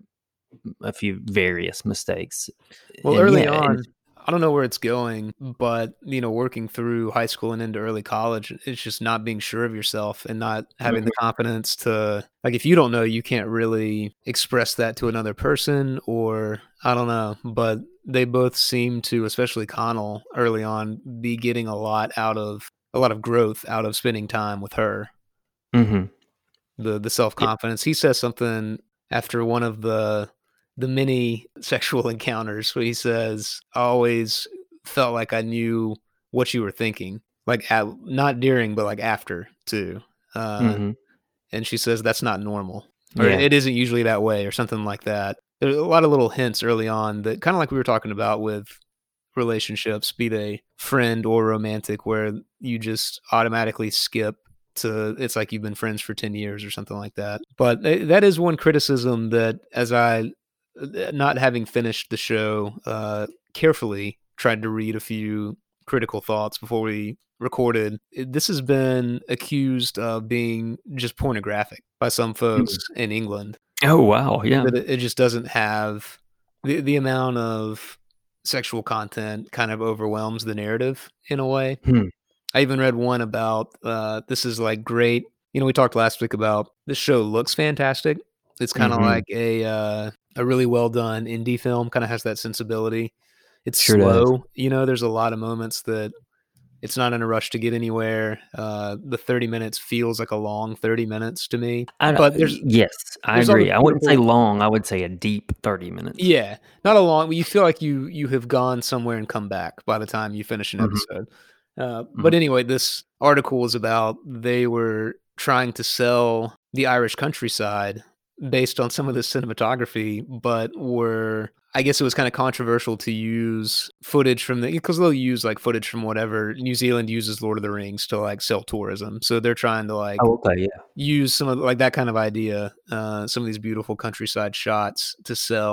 a few various mistakes. Well, And early yeah, and on, I don't know where it's going, but you know, working through high school and into early college, it's just not being sure of yourself and not having the mhm, confidence to like if you don't know, you can't really express that to another person or I don't know, but they both seem to, especially Connell early on, be getting a lot out of a lot of growth out of spending time with her. mhm, The the yeah, self-confidence. He says something after one of the the many sexual encounters where he says, "I always felt like I knew what you were thinking." Like, at not during, but, like, after too. Uh, mhm, and she says, "That's not normal," or yeah, "It isn't usually that way," or something like that. There's a lot of little hints early on that kinda like we were talking about with relationships, be they friend or romantic, where you just automatically skip to it's like you've been friends for ten years or something like that. But th- that is one criticism that as I uh, not having finished the show uh carefully tried to read a few critical thoughts before we recorded. It- This has been accused of being just pornographic by some folks mhm. in England Oh, wow, yeah, that it, it just doesn't have the the amount of sexual content kind of overwhelms the narrative in a way. hmm, I even read one about uh, this is like great. You know, we talked last week about this show looks fantastic. It's kind of mhm, like a uh, a really well done indie film. Kind of has that sensibility. It's sure does. slow. You know, there's a lot of moments that it's not in a rush to get anywhere. Uh, the thirty minutes feels like a long thirty minutes to me. I don't But there's yes, I there's all this agree. I wouldn't say beautiful. long, I would say a deep thirty minutes. Yeah, not a long you feel like you you have gone somewhere and come back by the time you finish an Mhm, episode. Uh, mhm. but anyway, this article was about they were trying to sell the Irish countryside based on some of the cinematography, but were I guess it was kind of controversial to use footage from the because they'll use like footage from whatever New Zealand uses Lord of the Rings to like sell tourism. So they're trying to like Oh, okay, yeah. use some of like that kind of idea, uh, some of these beautiful countryside shots to sell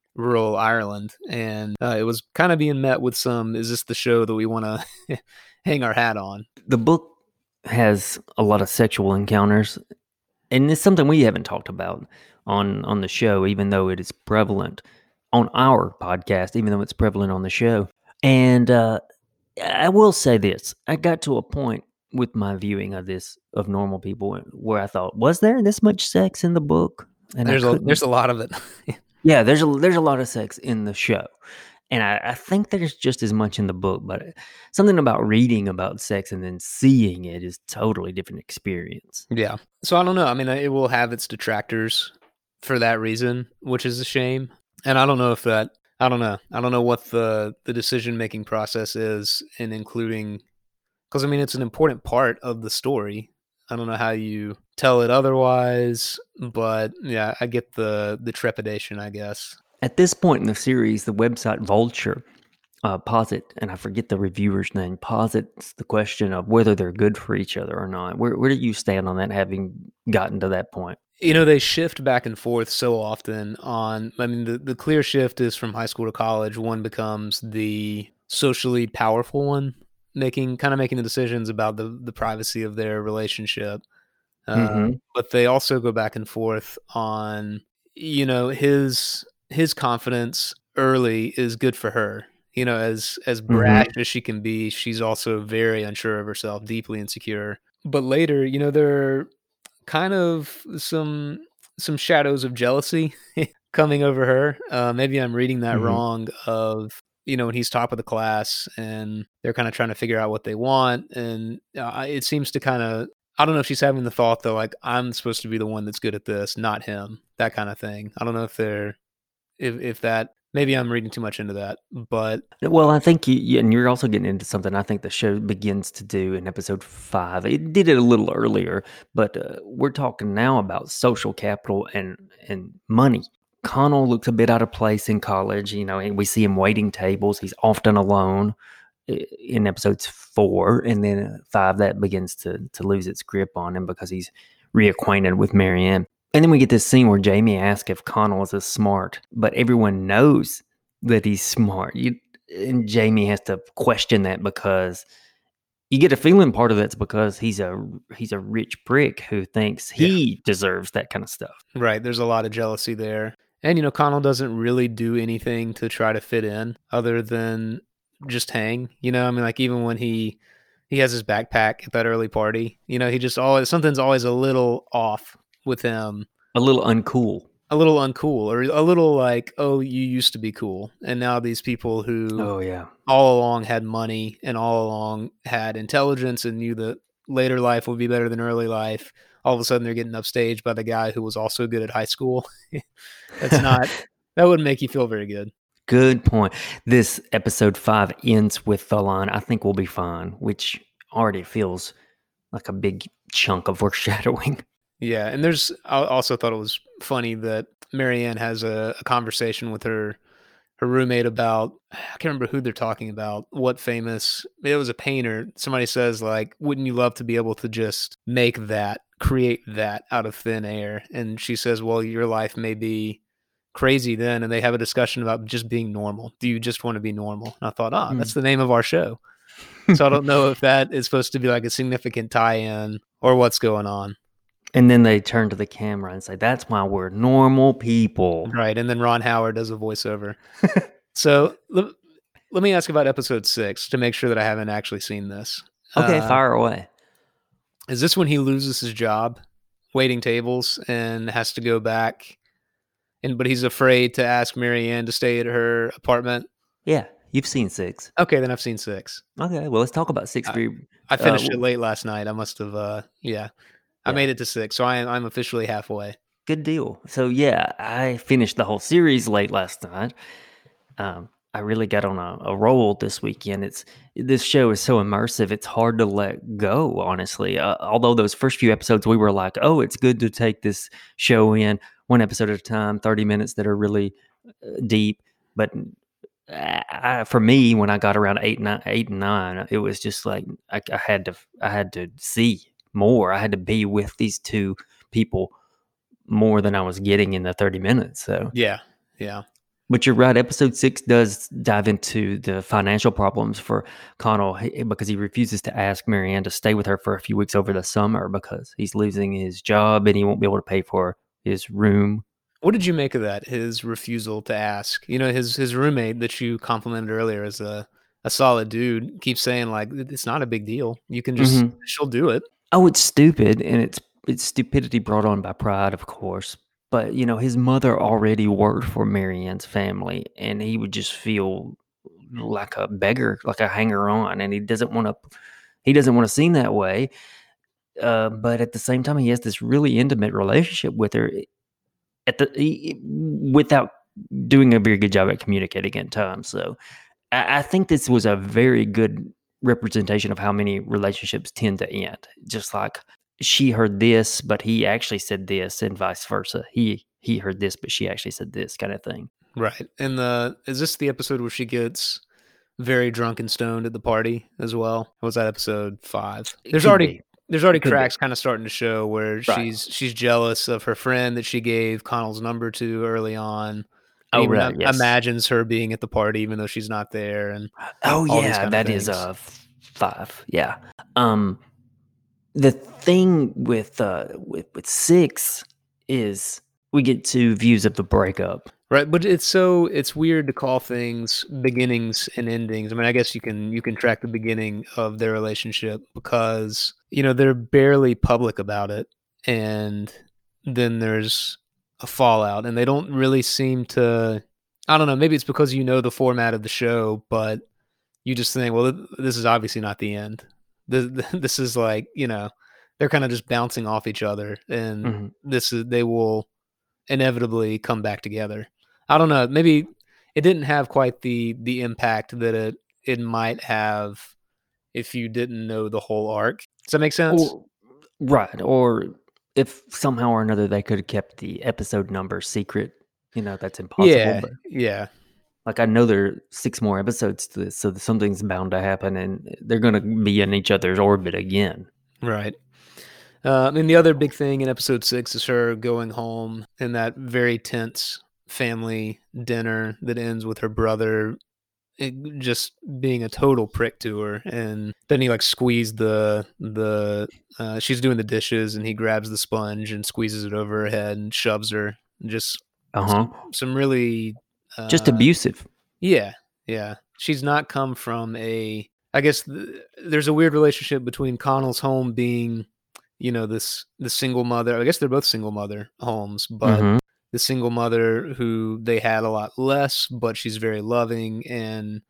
rural Ireland, and uh, it was kind of being met with some, is this the show that we want to hang our hat on? The book has a lot of sexual encounters, and it's something we haven't talked about on on the show, even though it is prevalent on our podcast, even though it's prevalent on the show. And uh, I will say this: I got to a point with my viewing of this of Normal People where I thought, was there this much sex in the book? And There's I a couldn't. there's a lot of it. Yeah, there's a there's a lot of sex in the show. And I, I think there's just as much in the book, but something about reading about sex and then seeing it is totally different experience. Yeah. So I don't know. I mean, it will have its detractors for that reason, which is a shame. And I don't know if that, I don't know. I don't know what the, the decision-making process is in including, because I mean, it's an important part of the story. I don't know how you tell it otherwise, but yeah, I get the, the trepidation, I guess. At this point in the series, the website Vulture uh, posit, and I forget the reviewer's name, posits the question of whether they're good for each other or not. Where where do you stand on that, having gotten to that point? You know, they shift back and forth so often on, I mean, the, the clear shift is from high school to college. One becomes the socially powerful one, making kind of making the decisions about the, the privacy of their relationship. Uh, Mm-hmm. but they also go back and forth on, you know, his his confidence early is good for her. You know, as as brash Mm-hmm. as she can be, she's also very unsure of herself, deeply insecure. But later, you know, there are kind of some some shadows of jealousy coming over her. Uh, maybe I'm reading that Mm-hmm. wrong. Of, you know, when he's top of the class and they're kind of trying to figure out what they want, and uh, it seems to kind of, I don't know if she's having the thought though, like, I'm supposed to be the one that's good at this, not him. That kind of thing. I don't know if they're if if that, maybe I'm reading too much into that, but Well, I think you, you, and you're also getting into something I think the show begins to do in episode five. It did it a little earlier, but uh, we're talking now about social capital and and money. Connell looks a bit out of place in college, you know, and we see him waiting tables. He's often alone i- in episodes four, and then uh, five that begins to to lose its grip on him because he's reacquainted with Marianne. And then we get this scene where Jamie asks if Connell is as smart, but everyone knows that he's smart. You, and Jamie has to question that because you get a feeling part of that's because he's a he's a rich prick who thinks yeah, he deserves that kind of stuff. right. There's a lot of jealousy there. And, you know, Connell doesn't really do anything to try to fit in other than just hang. You know, I mean, like, even when he he has his backpack at that early party, you know, he just always, something's always a little off with him, A little uncool. a little uncool, or a little like, oh, you used to be cool. And now these people who Oh yeah. all along had money and all along had intelligence and knew that later life would be better than early life, all of a sudden they're getting upstaged by the guy who was also good at high school. That's not, that wouldn't make you feel very good. Good point. This episode five ends with the line, "I think we'll be fine," which already feels like a big chunk of foreshadowing. Yeah, and there's, I also thought it was funny that Marianne has a, a conversation with her her roommate about, I can't remember who they're talking about, what famous, it was a painter. Somebody says, like, wouldn't you love to be able to just make that, create that out of thin air? And she says, well, your life may be crazy then. And they have a discussion about just being normal. Do you just want to be normal? And I thought, ah, that's the name of our show. So I don't know if that is supposed to be like a significant tie-in or what's going on. And then they turn to the camera and say, "That's why we're normal people." Right. And then Ron Howard does a voiceover. So let, let me ask about episode six to make sure that I haven't actually seen this. Okay, Uh, fire away. is this when he loses his job waiting tables and has to go back? And but he's afraid to ask Marianne to stay at her apartment. Yeah, you've seen six. Okay, then I've seen six. Okay, well, let's talk about six. I, For, I uh, finished it late last night. I must have. Uh, yeah, I yeah, made it to six, so I am I'm officially halfway. good deal. So yeah, I finished the whole series late last night. Um, I really got on a, a roll this weekend. It's this show is so immersive; it's hard to let go. Honestly, uh, although those first few episodes we were like, "Oh, it's good to take this show in one episode at a time, thirty minutes that are really uh, deep," but I, for me, when I got around eight, nine, eight and nine, it was just like I, I had to, I had to see more. I had to be with these two people more than I was getting in the thirty minutes. So Yeah, yeah. But you're right. Episode six does dive into the financial problems for Connell he- because he refuses to ask Marianne to stay with her for a few weeks over the summer because he's losing his job and he won't be able to pay for his room. What did you make of that? His refusal to ask. You know, his his roommate that you complimented earlier as a a solid dude keeps saying like it's not a big deal. You can just Mhm. she'll do it. Oh, it's stupid, and it's it's stupidity brought on by pride, of course. But you know, his mother already worked for Marianne's family, and he would just feel like a beggar, like a hanger-on, and he doesn't want to. He doesn't want to seem that way. Uh, but at the same time, he has this really intimate relationship with her. At the he, without doing a very good job at communicating at times. So I, I think this was a very good representation of how many relationships tend to end. Just like she heard this, but he actually said this, and vice versa. He he heard this, but she actually said this, kind of thing. Right. And the is this the episode where she gets very drunk and stoned at the party as well? Or was that episode five? It There's could already be. there's already It could be. cracks kind of starting to show where Right. she's she's jealous of her friend that she gave Connell's number to early on. And Oh, even right, im- yes. imagines her being at the party even though she's not there. And Oh all these yeah, kind of that is things. a five. Yeah. Um, the thing with uh with, with six is we get to views of the breakup. Right, but it's so it's weird to call things beginnings and endings. I mean, I guess you can you can track the beginning of their relationship because you know they're barely public about it, and then there's a fallout, and they don't really seem to. I don't know. Maybe it's because you know the format of the show, but you just think, well, th- this is obviously not the end. This, this is like you know they're kind of just bouncing off each other, and Mhm. this is they will inevitably come back together. I don't know. Maybe it didn't have quite the the impact that it it might have if you didn't know the whole arc. Does that make sense? Or, right, or if somehow or another they could have kept the episode number secret, you know, that's impossible. Yeah, But yeah, like I know there are six more episodes to this, so something's bound to happen, and they're going to be in each other's orbit again. right. Uh, I mean, the other big thing in episode six is her going home in that very tense family dinner that ends with her brother it, just being a total prick to her, and then he like squeezed the the uh, she's doing the dishes, and he grabs the sponge and squeezes it over her head and shoves her. Just Uh huh. some, some really uh, Just abusive. yeah, yeah. She's not come from a. I guess th- there's a weird relationship between Connell's home being, you know, this the single mother. I guess they're both single mother homes, but Mhm. the single mother who they had a lot less, but she's very loving and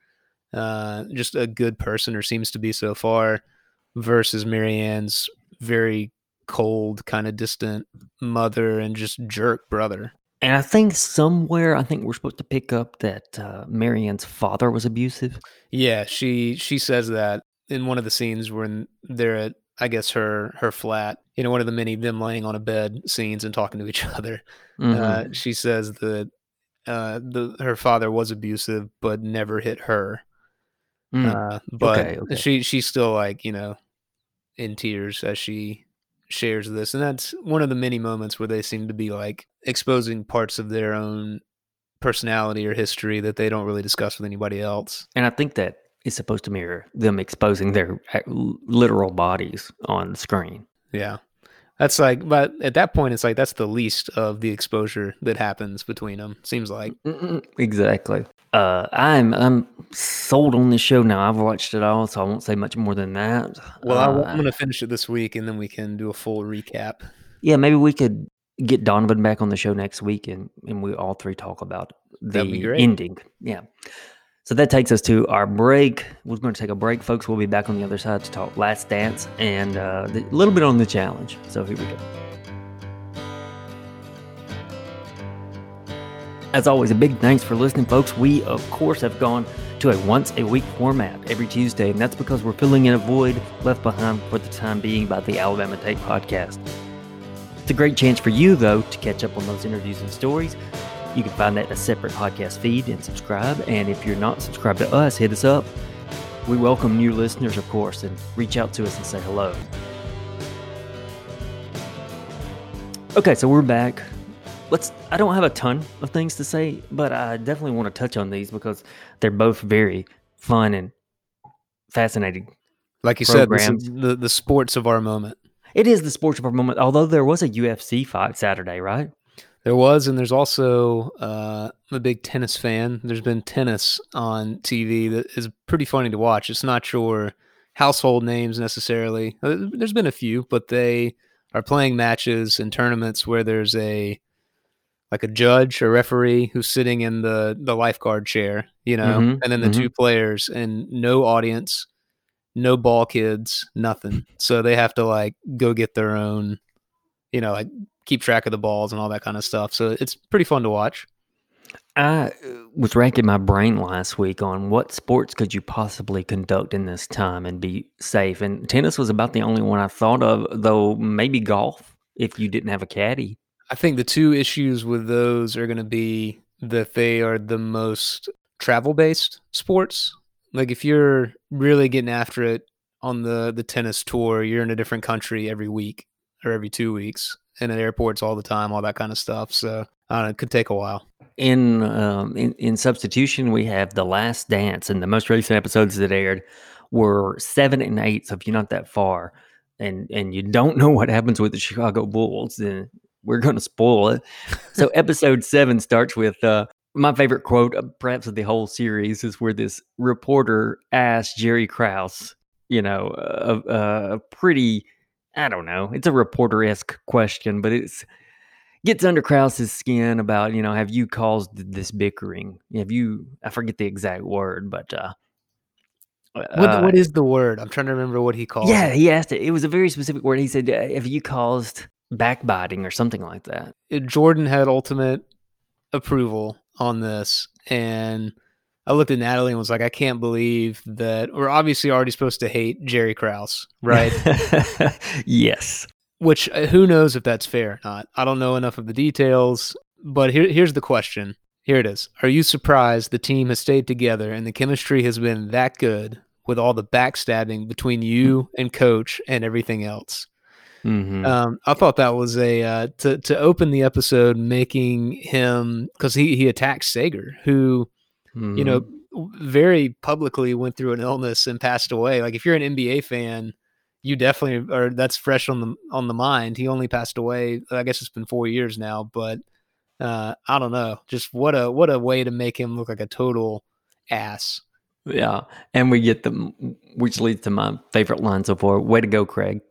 uh, just a good person, or seems to be so far, versus Marianne's very cold, kind of distant mother and just jerk brother. And I think somewhere, I think we're supposed to pick up that uh, Marianne's father was abusive. Yeah, she she says that in one of the scenes when they're at, I guess her her flat. You know, one of the many them laying on a bed scenes and talking to each other. Mhm. Uh, she says that uh, the her father was abusive, but never hit her. Mm. Uh, but Okay, okay. she she's still like you know in tears as she shares this, and that's one of the many moments where they seem to be like exposing parts of their own personality or history that they don't really discuss with anybody else. And I think that is supposed to mirror them exposing their ac- literal bodies on screen. Yeah. That's like, but at that point, it's like that's the least of the exposure that happens between them. Seems like. Mm-mm, exactly. Uh, I'm I'm sold on this show now. I've watched it all, so I won't say much more than that. Well, I, Uh, I'm going to finish it this week, and then we can do a full recap. yeah, maybe we could get Donovan back on the show next week, and, and we all three talk about That'd be the great. ending. Yeah. So that takes us to our break. We're going to take a break, folks. We'll be back on the other side to talk Last Dance and uh, a little bit on the challenge. So here we go. As always, a big thanks for listening, folks. We, of course, have gone to a once-a-week format every Tuesday, and that's because we're filling in a void left behind for the time being by the Alabama Take podcast. It's a great chance for you, though, to catch up on those interviews and stories. You can find that in a separate podcast feed and subscribe. And if you're not subscribed to us, hit us up. We welcome new listeners, of course, and reach out to us and say hello. Okay, so we're back. let's. I don't have a ton of things to say, but I definitely want to touch on these because they're both very fun and fascinating. Like you programs. said, this is the, the sports of our moment. It is the sports of our moment, although there was a U F C fight Saturday, right? There was, and there's also, uh, I'm a big tennis fan. There's been tennis on T V that is pretty funny to watch. It's not your household names necessarily. Uh, There's been a few, but they are playing matches and tournaments where there's a like a judge or referee who's sitting in the the lifeguard chair, you know, Mm-hmm. and then the Mm-hmm. two players and no audience, no ball kids, nothing. So they have to like go get their own, you know, like keep track of the balls and all that kind of stuff. So it's pretty fun to watch. I was racking my brain last week on what sports could you possibly conduct in this time and be safe. And tennis was about the only one I thought of, though maybe golf if you didn't have a caddy. I think the two issues with those are going to be that they are the most travel based sports. Like if you're really getting after it on the the tennis tour, you're in a different country every week or every two weeks and at airports all the time, all that kind of stuff. So I don't know, it could take a while. In, um, in in substitution, we have The Last Dance, and the most recent episodes that aired were seven and eight. So if you're not that far, and and you don't know what happens with the Chicago Bulls, then we're going to spoil it. So episode seven starts with uh, my favorite quote, uh, perhaps of the whole series, is where this reporter asks Jerry Krause, you know, a, a, a pretty, I don't know, it's a reporter-esque question, but it's gets under Krause's skin about, you know, have you caused this bickering? Have you, I forget the exact word, but uh, What uh, what is the word? I'm trying to remember what he calls yeah, it. he asked it. It was a very specific word. He said, uh, have you caused backbiting or something like that? It- Jordan had ultimate approval on this, and I looked at Natalie and was like, I can't believe that we're obviously already supposed to hate Jerry Krause, right? Yes. Which uh, who knows if that's fair or not. I don't know enough of the details, but here, here's the question. Here it is. Are you surprised the team has stayed together and the chemistry has been that good with all the backstabbing between you and coach and everything else? Mm-hmm. Um, I thought that was a uh, to to open the episode, making him, because he he attacked Sager, who Mm-hmm. you know very publicly went through an illness and passed away. Like if you're an N B A fan, you definitely are. That's fresh on the on the mind. He only passed away. I guess it's been four years now, but uh, I don't know. Just what a what a way to make him look like a total ass. Yeah, and we get the, which leads to my favorite line so far. Way to go, Craig.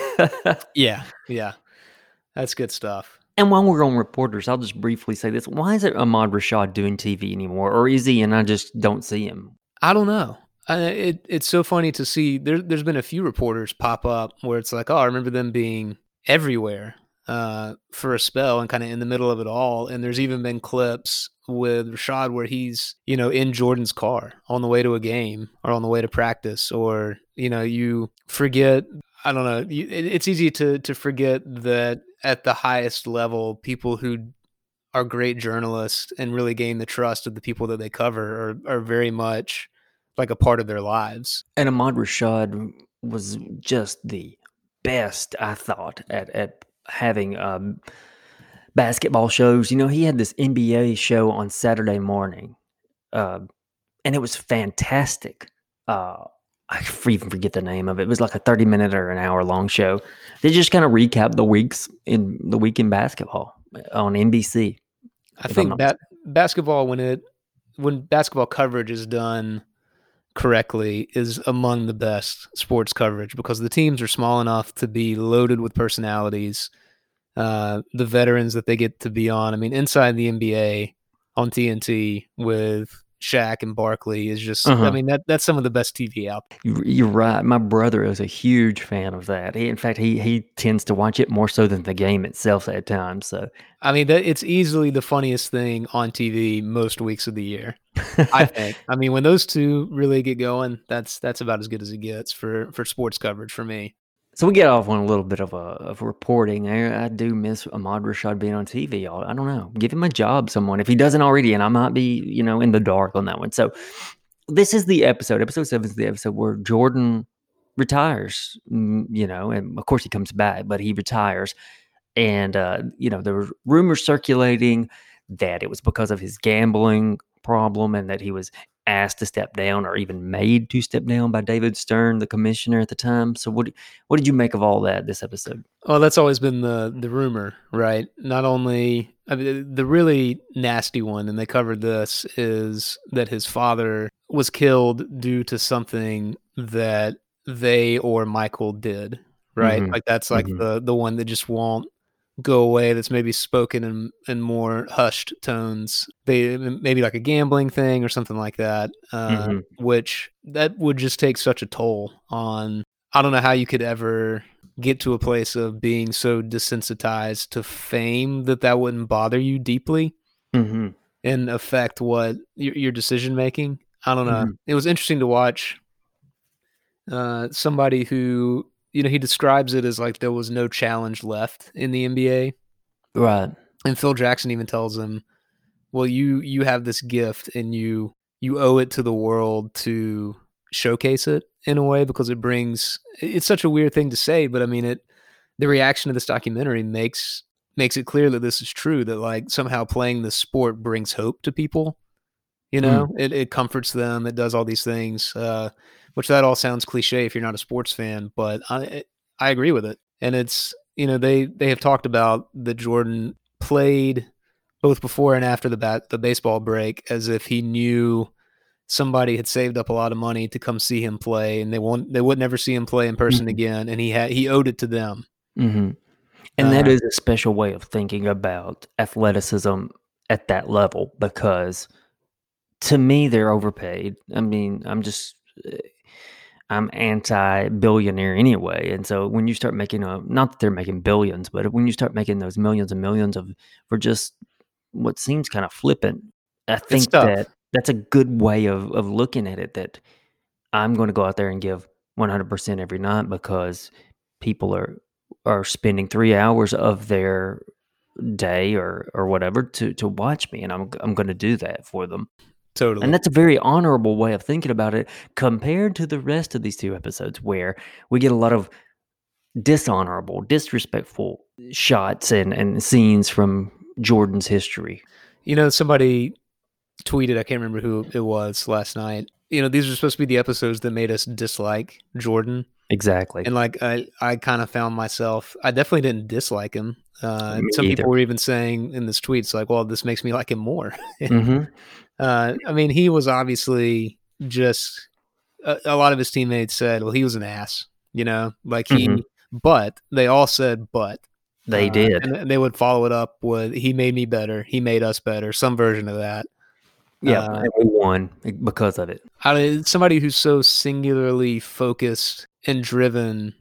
Yeah, yeah, that's good stuff. And while we're on reporters, I'll just briefly say this. Why isn't Ahmad Rashad doing T V anymore? Or is he and I just don't see him? I don't know. I, it it's so funny to see. There, there's been a few reporters pop up where it's like, oh, I remember them being everywhere uh, for a spell and kind of in the middle of it all. And there's even been clips with Rashad where he's, you know, in Jordan's car on the way to a game or on the way to practice, or, you know, you forget. I don't know. You, it, it's easy to to forget that at the highest level, people who are great journalists and really gain the trust of the people that they cover are, are very much like a part of their lives. And Ahmad Rashad was just the best, I thought, at, at having um, basketball shows. You know, he had this N B A show on Saturday morning, uh, and it was fantastic. Uh, I even forget the name of it. It was like a thirty minute or an hour long show. They just kind of recap the weeks in the week in basketball on N B C. I think that basketball, when it when basketball coverage is done correctly, is among the best sports coverage because the teams are small enough to be loaded with personalities. Uh, the veterans that they get to be on. I mean, inside the N B A on T N T with Shaq and Barkley is just, uh-huh. I mean, that that's some of the best T V out there. You're right. My brother is a huge fan of that. He, in fact, he he tends to watch it more so than the game itself at times. So, I mean, that, it's easily the funniest thing on T V most weeks of the year, I think. I mean, when those two really get going, that's that's about as good as it gets for, for sports coverage for me. So we get off on a little bit of a of reporting there. I do miss Ahmad Rashad being on T V. I don't know. Give him a job, someone, if he doesn't already, and I might be, you know, in the dark on that one. So this is the episode. Episode seven is the episode where Jordan retires, you know, and of course he comes back, but he retires. And, uh, you know, there were rumors circulating that it was because of his gambling problem and that he was asked to step down or even made to step down by David Stern, the commissioner at the time. So what what did you make of all that this episode? Well, that's always been the the rumor, right? Not only I mean, the really nasty one, and they covered this, is that his father was killed due to something that they or Michael did, right? Mhm. Like that's like Mhm. the the one that just won't go away. That's maybe spoken in in more hushed tones. They maybe like a gambling thing or something like that, uh, Mhm. which that would just take such a toll on. I don't know how you could ever get to a place of being so desensitized to fame that that wouldn't bother you deeply Mhm. and affect what your, your decision making. I don't know. Mhm. It was interesting to watch uh, somebody who, you know, he describes it as like there was no challenge left in the N B A. Right. And Phil Jackson even tells him, well, you you have this gift and you you owe it to the world to showcase it in a way, because it brings it's such a weird thing to say, but I mean it the reaction to this documentary makes makes it clear that this is true, that like somehow playing the sport brings hope to people. You Mm. know, it, it comforts them, it does all these things, uh, which that all sounds cliche if you're not a sports fan, but I I agree with it. And it's, you know, they they have talked about that Jordan played both before and after the bat the baseball break as if he knew somebody had saved up a lot of money to come see him play, and they won't they would never see him play in person Mhm. again, and he had he owed it to them. Mhm. And that Uh, is a special way of thinking about athleticism at that level because to me, they're overpaid. I mean, I'm just, uh, I'm anti-billionaire anyway, and so when you start making a not that they're making billions, but when you start making those millions and millions of for just what seems kind of flippant, I it's think that tough. that's a good way of of looking at it, that I'm gonna go out there and give one hundred percent every night because people are are spending three hours of their day or or whatever to to watch me, and I'm I'm gonna do that for them. And Totally. that's a very honorable way of thinking about it compared to the rest of these two episodes where we get a lot of dishonorable, disrespectful shots and and scenes from Jordan's history. You know, somebody tweeted, I can't remember who it was last night. You know, these are supposed to be the episodes that made us dislike Jordan. Exactly. And like I I kind of found myself I definitely didn't dislike him. Uh, Me some either. people were even saying in this tweets like, "Well, this makes me like him more." Mhm. uh, I mean, he was obviously just a, a lot of his teammates said, "Well, he was an ass," you know, like Mhm. he. But they all said, "But," They uh, did. and they would follow it up with, "He made me better. He made us better." Some version of that. Yep, Uh, and we won because of it. I mean, somebody who's so singularly focused and driven.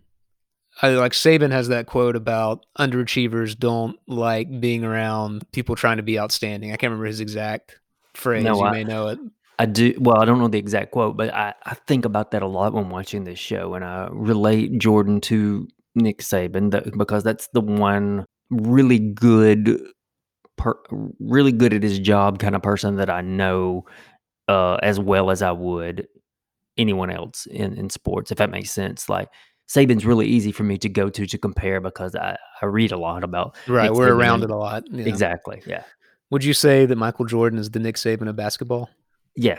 I like Saban has that quote about underachievers don't like being around people trying to be outstanding. I can't remember his exact phrase. No, You I may know it. I do well, I don't know the exact quote, but I I think about that a lot when watching this show, and I relate Jordan to Nick Saban that because that's the one really good per really good at his job kinda person that I know, uh, as well as I would anyone else in in sports, if that makes sense. Like, Saban's really easy for me to go to to compare because I I read a lot about Right, Nick we're Saban around and it a lot. Yeah. exactly, yeah. Would you say that Michael Jordan is the Nick Saban of basketball? Yeah.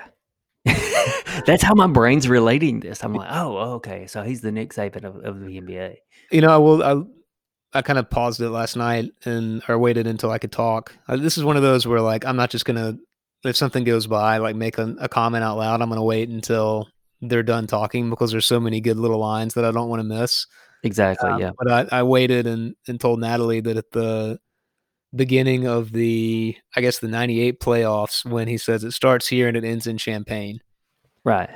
That's how my brain's relating this. I'm like, "Oh, okay, so he's the Nick Saban of of the N B A." You know, I will. I I kind of paused it last night and or waited until I could talk. Uh, this is one of those where like I'm not just gonna if something goes by like make a, a comment out loud. I'm gonna wait until they're done talking because there's so many good little lines that I don't want to miss. Exactly, Um, yeah. but I, I waited and and told Natalie that at the beginning of the I guess the ninety-eight playoffs when he says it starts here and it ends in Champaign. Right.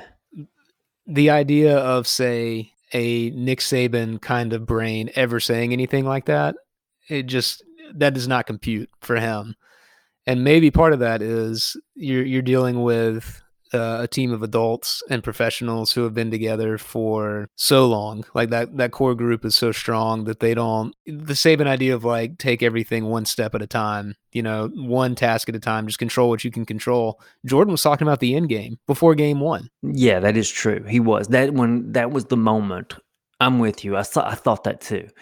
The idea of say a Nick Saban kind of brain ever saying anything like that, it just that does not compute for him. And maybe part of that is you're you're dealing with uh, a team of adults and professionals who have been together for so long. Like that that core group is so strong that they don't the Saban idea of like take everything one step at a time, you know, one task at a time, just control what you can control. Jordan was talking about the end game before game one. Yeah, that is true. He was. That when that was the moment. I'm with you. I thought I thought that too.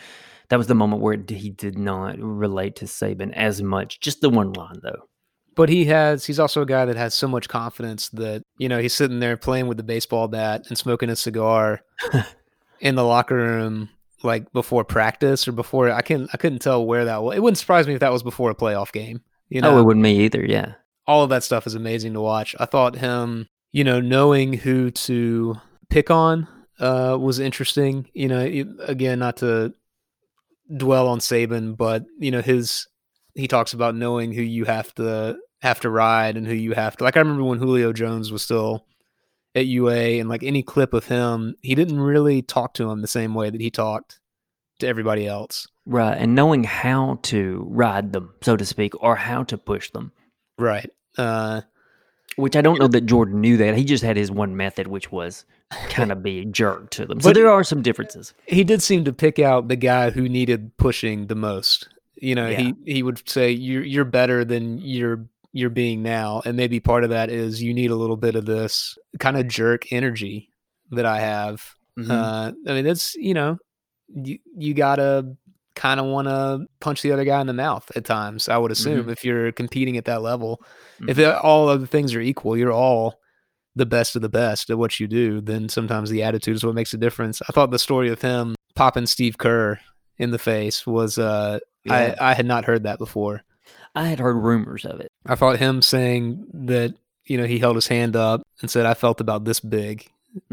that was the moment where he did not relate to Saban as much. Just the one line, though. But he has, he's also a guy that has so much confidence that, you know, he's sitting there playing with the baseball bat and smoking a cigar in the locker room, like before practice or before, I couldn't, I couldn't tell where that was. It wouldn't surprise me if that was before a playoff game. You know? Oh, it wouldn't me either, yeah. All of that stuff is amazing to watch. I thought him, you know, knowing who to pick on uh, was interesting. You know, again, not to dwell on Saban, but, you know, his, he talks about knowing who you have to have to ride and who you have to, like, I remember when Julio Jones was still at U A, and like any clip of him, he didn't really talk to him the same way that he talked to everybody else. Right, and knowing how to ride them, so to speak, or how to push them. Right. Uh, which I don't know that Jordan knew that. He just had his one method, which was kind of be a jerk to them. So there are some differences. He did seem to pick out the guy who needed pushing the most. You know, Yeah. he, he would say, you're, you're better than you're, you're being now. And maybe part of that is you need a little bit of this kind of jerk energy that I have. Mm-hmm. Uh, I mean, it's, you know, you, you gotta kind of want to punch the other guy in the mouth at times, I would assume, mm-hmm. if you're competing at that level. Mm-hmm. If it, all other things are equal, you're all the best of the best at what you do, then sometimes the attitude is what makes a difference. I thought the story of him popping Steve Kerr in the face was, uh, yeah. I, I had not heard that before. I had heard rumors of it. I thought him saying that, you know, he held his hand up and said, I felt about this big.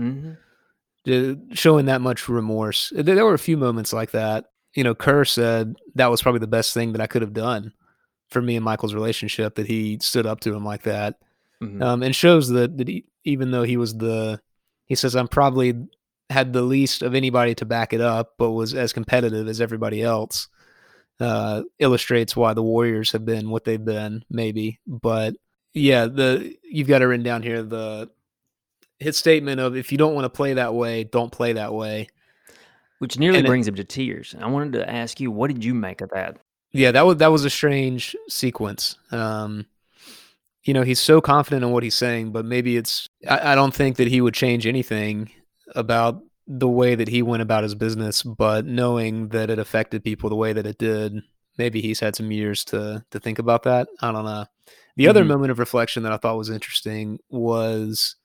Mm-hmm. Showing that much remorse. There were a few moments like that. You know, Kerr said that was probably the best thing that I could have done for me and Michael's relationship, that he stood up to him like that. Mm-hmm. Um, and shows that, that he, even though he was the, he says, I'm probably had the least of anybody to back it up, but was as competitive as everybody else. Uh, illustrates why the Warriors have been what they've been, maybe. But yeah, the you've got it written down here, the his statement of, if you don't want to play that way, don't play that way. Which nearly and brings it, him to tears. I wanted to ask you, what did you make of that? Yeah, that was that was a strange sequence. Um, you know, he's so confident in what he's saying, but maybe it's, I, I don't think that he would change anything about the way that he went about his business, but knowing that it affected people the way that it did, maybe he's had some years to to think about that. I don't know. The mm-hmm. other moment of reflection that I thought was interesting was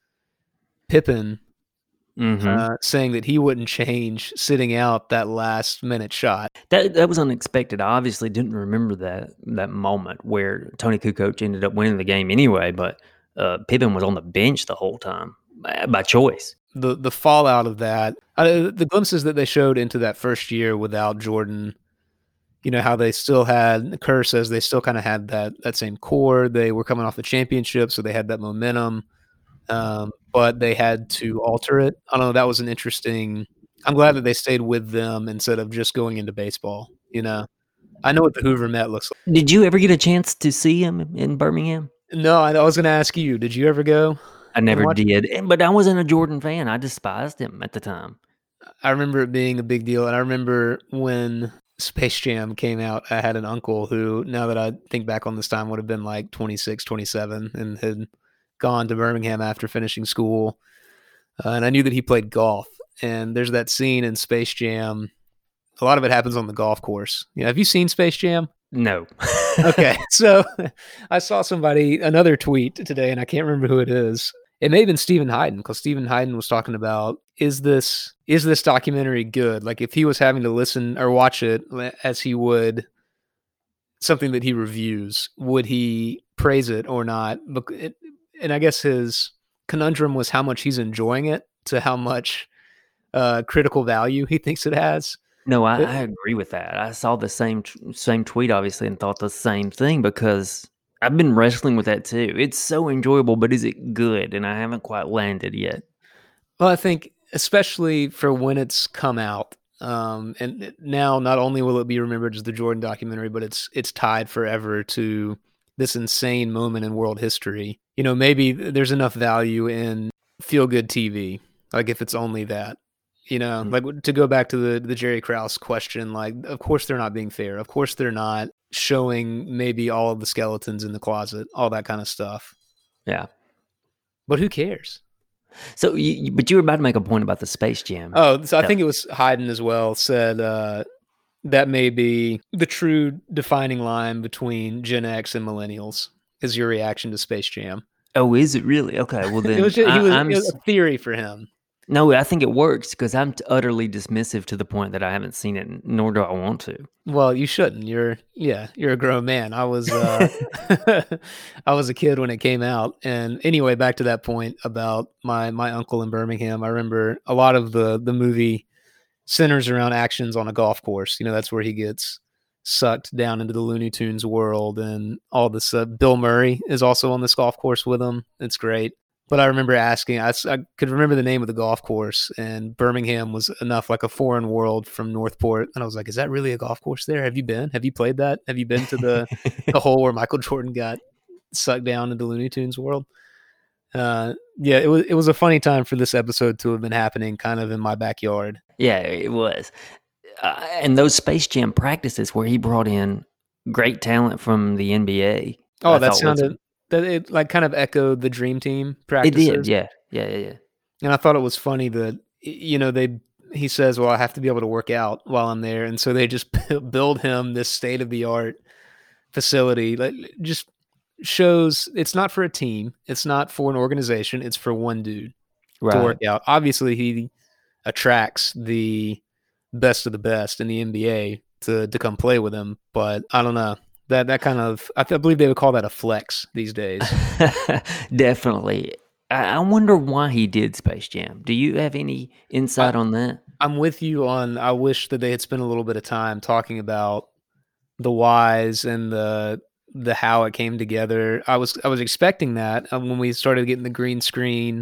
Pippen mm-hmm. uh, saying that he wouldn't change sitting out that last minute shot. That that was unexpected. I obviously didn't remember that that moment where Tony Kukoc ended up winning the game anyway, but uh, Pippen was on the bench the whole time by choice. The the fallout of that, uh, the glimpses that they showed into that first year without Jordan, you know, how they still had, Kerr says they still kind of had that that same core. They were coming off the championship, so they had that momentum, um, but they had to alter it. I don't know, that was an interesting, I'm glad that they stayed with them instead of just going into baseball, you know. I know what the Hoover Met looks like. Did you ever get a chance to see him in Birmingham? No, I, I was going to ask you, did you ever go? I never did, but I wasn't a Jordan fan. I despised him at the time. I remember it being a big deal, and I remember when Space Jam came out, I had an uncle who, now that I think back on this time, would have been like twenty-six, twenty-seven, and had gone to Birmingham after finishing school, uh, and I knew that he played golf, and there's that scene in Space Jam. A lot of it happens on the golf course. You know, have you seen Space Jam? No. Okay, so I saw somebody, another tweet today, and I can't remember who it is. It may have been Stephen Hyden, because Stephen Hyden was talking about, is this is this documentary good? Like, if he was having to listen or watch it as he would something that he reviews, would he praise it or not? And I guess his conundrum was how much he's enjoying it to how much uh, critical value he thinks it has. No, I, I agree with that. I saw the same same tweet, obviously, and thought the same thing, because I've been wrestling with that too. It's so enjoyable, but is it good? And I haven't quite landed yet. Well, I think especially for when it's come out, um, and now not only will it be remembered as the Jordan documentary, but it's it's tied forever to this insane moment in world history. You know, maybe there's enough value in feel-good T V, like if it's only that. You know, mm-hmm. like to go back to the, the Jerry Krause question, like, of course they're not being fair. Of course they're not showing maybe all of the skeletons in the closet, all that kind of stuff. Yeah. But who cares? So, you, but you were about to make a point about the Space Jam. Oh, so I think it was Hyden as well said, uh, that may be the true defining line between Gen X and millennials. Is your reaction to Space Jam? Oh, is it really? Okay, well it then was just, he I, was, I'm. it was a theory for him. No, I think it works because I'm utterly dismissive to the point that I haven't seen it, nor do I want to. Well, you shouldn't. You're, yeah, you're a grown man. I was, uh, I was a kid when it came out. And anyway, back to that point about my my uncle in Birmingham. I remember a lot of the the movie centers around actions on a golf course. You know, that's where he gets sucked down into the Looney Tunes world, and all this. Uh, Bill Murray is also on this golf course with him. It's great. But I remember asking, I, I could remember the name of the golf course, and Birmingham was enough like a foreign world from Northport. And I was like, is that really a golf course there? Have you been? Have you played that? Have you been to the, the hole where Michael Jordan got sucked down into Looney Tunes world? Uh, yeah, it was it was a funny time for this episode to have been happening kind of in my backyard. Yeah, it was. Uh, and those Space Jam practices where he brought in great talent from the N B A. Oh, I that thought was- sounded that it like kind of echoed the Dream Team it practices. did. Yeah, yeah, yeah, yeah. And I thought it was funny that, you know, they he says, well, I have to be able to work out while I'm there. And so they just build him this state of the art facility. Like, just shows it's not for a team. It's not for an organization. It's for one dude Right. to work out. Obviously, he attracts the best of the best in the N B A to, to come play with him. But I don't know. That that kind of, I, th- I believe they would call that a flex these days. Definitely. I, I wonder why he did Space Jam. Do you have any insight I, on that? I'm with you on, I wish that they had spent a little bit of time talking about the whys and the the how it came together. I was I was expecting that um, when we started getting the green screen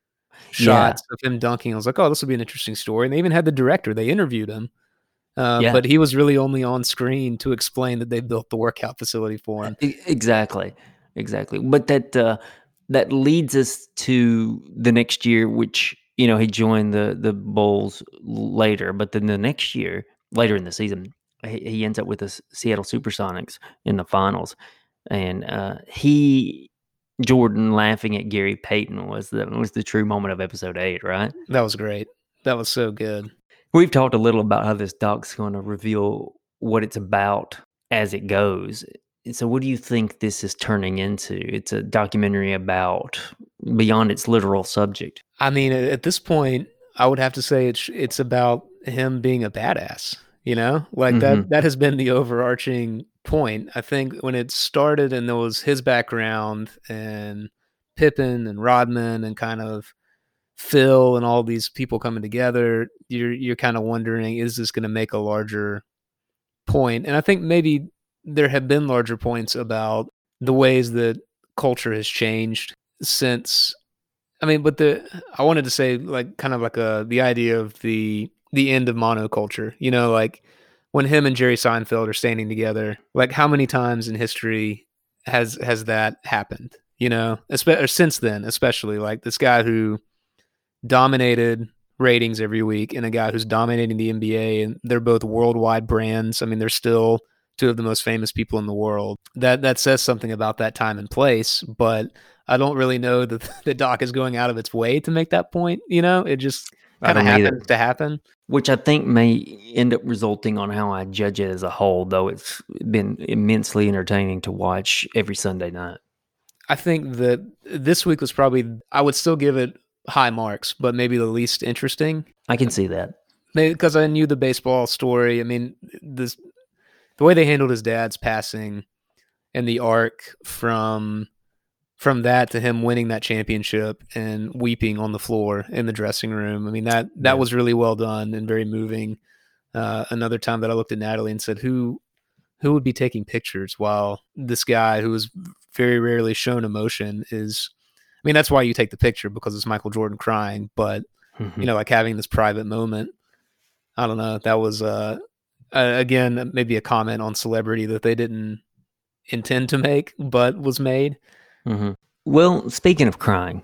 shots yeah. of him dunking. I was like, oh, this will be an interesting story. And they even had the director. They interviewed him. Uh, yeah. But he was really only on screen to explain that they built the workout facility for him. Exactly. Exactly. But that uh, that leads us to the next year, which, you know, he joined the, the Bulls later. But then the next year, later in the season, he, he ends up with the Seattle Supersonics in the finals. And uh, he, Jordan laughing at Gary Payton was the, was the true moment of episode eight, right? That was great. That was so good. We've talked a little about how this doc's going to reveal what it's about as it goes. So what do you think this is turning into? It's a documentary about beyond its literal subject. I mean, at this point, I would have to say it's it's about him being a badass, you know? Like mm-hmm. that that has been the overarching point. I think when it started and there was his background and Pippen and Rodman and kind of Phil and all these people coming together, you're you're kind of wondering, is this going to make a larger point? And I think maybe there have been larger points about the ways that culture has changed since. I mean, but the I wanted to say like kind of like a the idea of the the end of monoculture. You know, like when him and Jerry Seinfeld are standing together. Like how many times in history has has that happened? You know, especially since then, especially like this guy who dominated ratings every week and a guy who's dominating the N B A, and they're both worldwide brands. I mean, they're still two of the most famous people in the world. That that says something about that time and place, but I don't really know that the doc is going out of its way to make that point. You know, it just kind of happens to happen. Which I think may end up resulting on how I judge it as a whole, though it's been immensely entertaining to watch every Sunday night. I think that this week was probably, I would still give it high marks, but maybe the least interesting. I can see that. Maybe because I knew the baseball story. I mean, this the way they handled his dad's passing and the arc from from that to him winning that championship and weeping on the floor in the dressing room. I mean, that that yeah. was really well done and very moving. Uh, another time that I looked at Natalie and said, who who would be taking pictures while this guy who is very rarely shown emotion is, I mean, that's why you take the picture, because it's Michael Jordan crying, but mm-hmm. you know, like having this private moment. I don't know. That was, uh, uh, again, maybe a comment on celebrity that they didn't intend to make, but was made. Mm-hmm. Well, speaking of crying,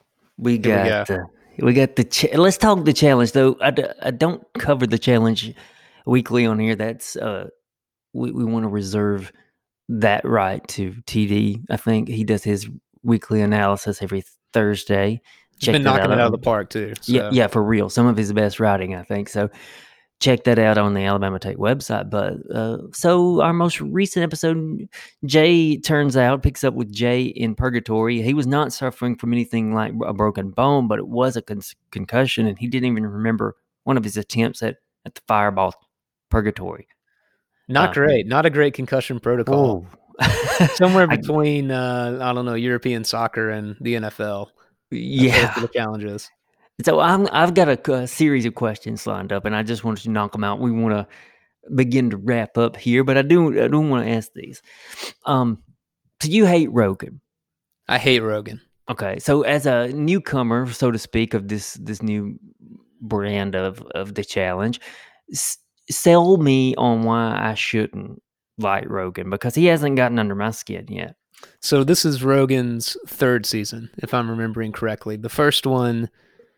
we got, we, uh, we got the, ch- let's talk the challenge though. I, d- I don't cover the challenge weekly on here. That's, uh, we, we want to reserve that right to T D. I think he does his weekly analysis every Thursday. He's been knocking it out of the park too. So. Yeah, yeah, for real. Some of his best writing, I think. So check that out on the Alabama Take website. But uh, so our most recent episode, Jay turns out picks up with Jay in purgatory. He was not suffering from anything like a broken bone, but it was a con- concussion, and he didn't even remember one of his attempts at, at the fireball purgatory. Not Uh, great. Not a great concussion protocol. Whoa. Somewhere I- between, uh, I don't know, European soccer and the N F L. yeah. The challenges. So I'm, I've got a, a series of questions lined up, and I just wanted to knock them out. We want to begin to wrap up here, but I do I do want to ask these. Um, so you hate Rogan? I hate Rogan. Okay, so as a newcomer, so to speak, of this this new brand of of the challenge, s- sell me on why I shouldn't like Rogan, because he hasn't gotten under my skin yet. So this is Rogan's third season, if I'm remembering correctly. The first one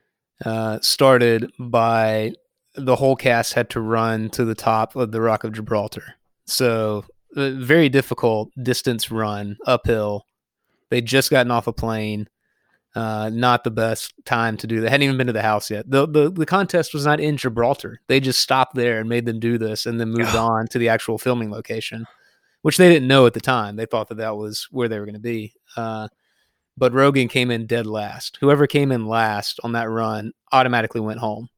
uh, started by the whole cast had to run to the top of the Rock of Gibraltar. So a very difficult distance run uphill. They'd just gotten off a plane. Uh, not the best time to do that. Hadn't even been to the house yet. The, the the contest was not in Gibraltar. They just stopped there and made them do this and then moved on to the actual filming location, which they didn't know at the time. They thought that that was where they were going to be. Uh, but Rogan came in dead last. Whoever came in last on that run automatically went home.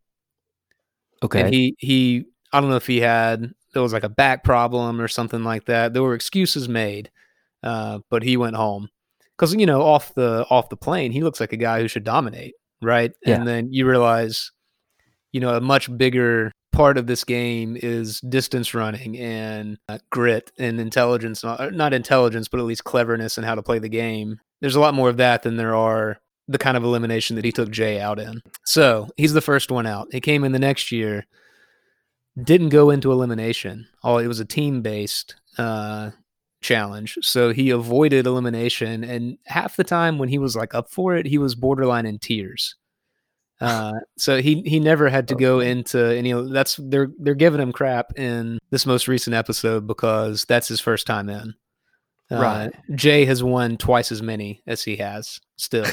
Okay. And he, he, I don't know if he had, there was like a back problem or something like that. There were excuses made, uh, but he went home. Because, you know, off the off the plane, he looks like a guy who should dominate, right? Yeah. And then you realize, you know, a much bigger part of this game is distance running and uh, grit and intelligence, not, not intelligence, but at least cleverness and how to play the game. There's a lot more of that than there are the kind of elimination that he took Jay out in. So he's the first one out. He came in the next year, didn't go into elimination. Oh, it was a team-based uh, challenge. So he avoided elimination. And half the time when he was like up for it, he was borderline in tears. Uh, so he he never had to go into any. That's they're they're giving him crap in this most recent episode because that's his first time in. Uh, Right. Jay has won twice as many as he has still.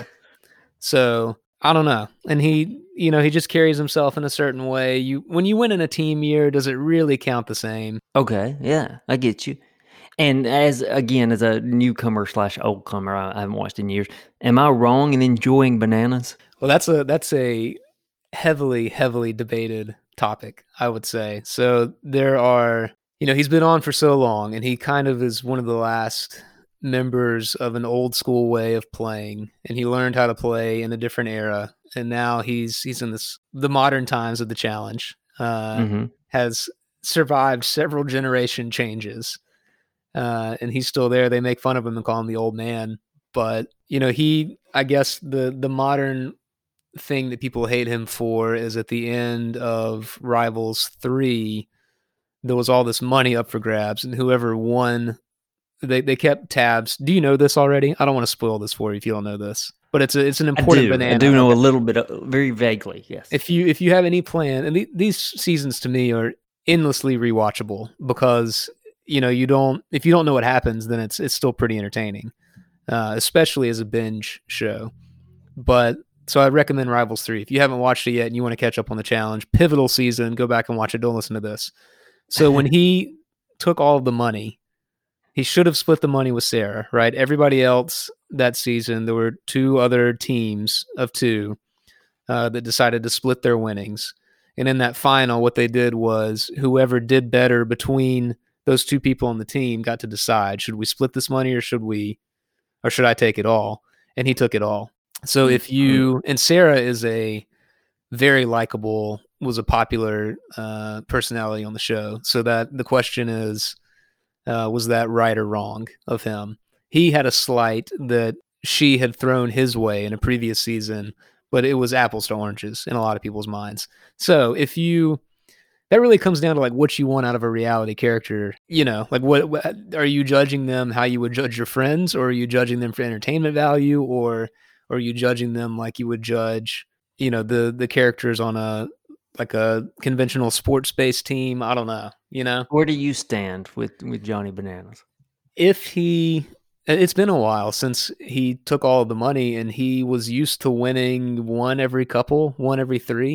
So I don't know. And he, you know, he just carries himself in a certain way. You when you win in a team year, does it really count the same? Okay. Yeah, I get you. And as again, as a newcomer slash old comer, I, I haven't watched in years. Am I wrong in enjoying bananas? Well, that's a that's a heavily heavily debated topic, I would say. So there are, you know, he's been on for so long, and he kind of is one of the last members of an old school way of playing, and he learned how to play in a different era, and now he's he's in this the modern times of the challenge. Uh, Mm-hmm. Has survived several generation changes, uh, and he's still there. They make fun of him and call him the old man, but you know, he, I guess the the modern thing that people hate him for is at the end of Rivals three, there was all this money up for grabs, and whoever won, they, they kept tabs. Do you know this already? I don't want to spoil this for you if you don't know this, but it's a, it's an I important do. banana. I do know Okay. a little bit, uh, very vaguely. Yes. If you if you have any plan, and the, these seasons to me are endlessly rewatchable because you know you don't if you don't know what happens, then it's it's still pretty entertaining, uh, especially as a binge show. But so I'd recommend Rivals three. If you haven't watched it yet and you want to catch up on the challenge, pivotal season, go back and watch it. Don't listen to this. So when he took all of the money, he should have split the money with Sarah, right? Everybody else that season, there were two other teams of two uh, that decided to split their winnings. And in that final, what they did was whoever did better between those two people on the team got to decide, should we split this money or should we, or should I take it all? And he took it all. So if you, and Sarah is a very likable, was a popular uh, personality on the show. So that the question is, uh, was that right or wrong of him? He had a slight that she had thrown his way in a previous season, but it was apples to oranges in a lot of people's minds. So if you, that really comes down to like what you want out of a reality character. You know, like what, what are you judging them how you would judge your friends, or are you judging them for entertainment value, or or are you judging them like you would judge, you know, the the characters on a like a conventional sports based team? I don't know. You know, Where do you stand with with Johnny Bananas? if he, it's been a while since he took all of the money, and he was used to winning one every couple, one every three.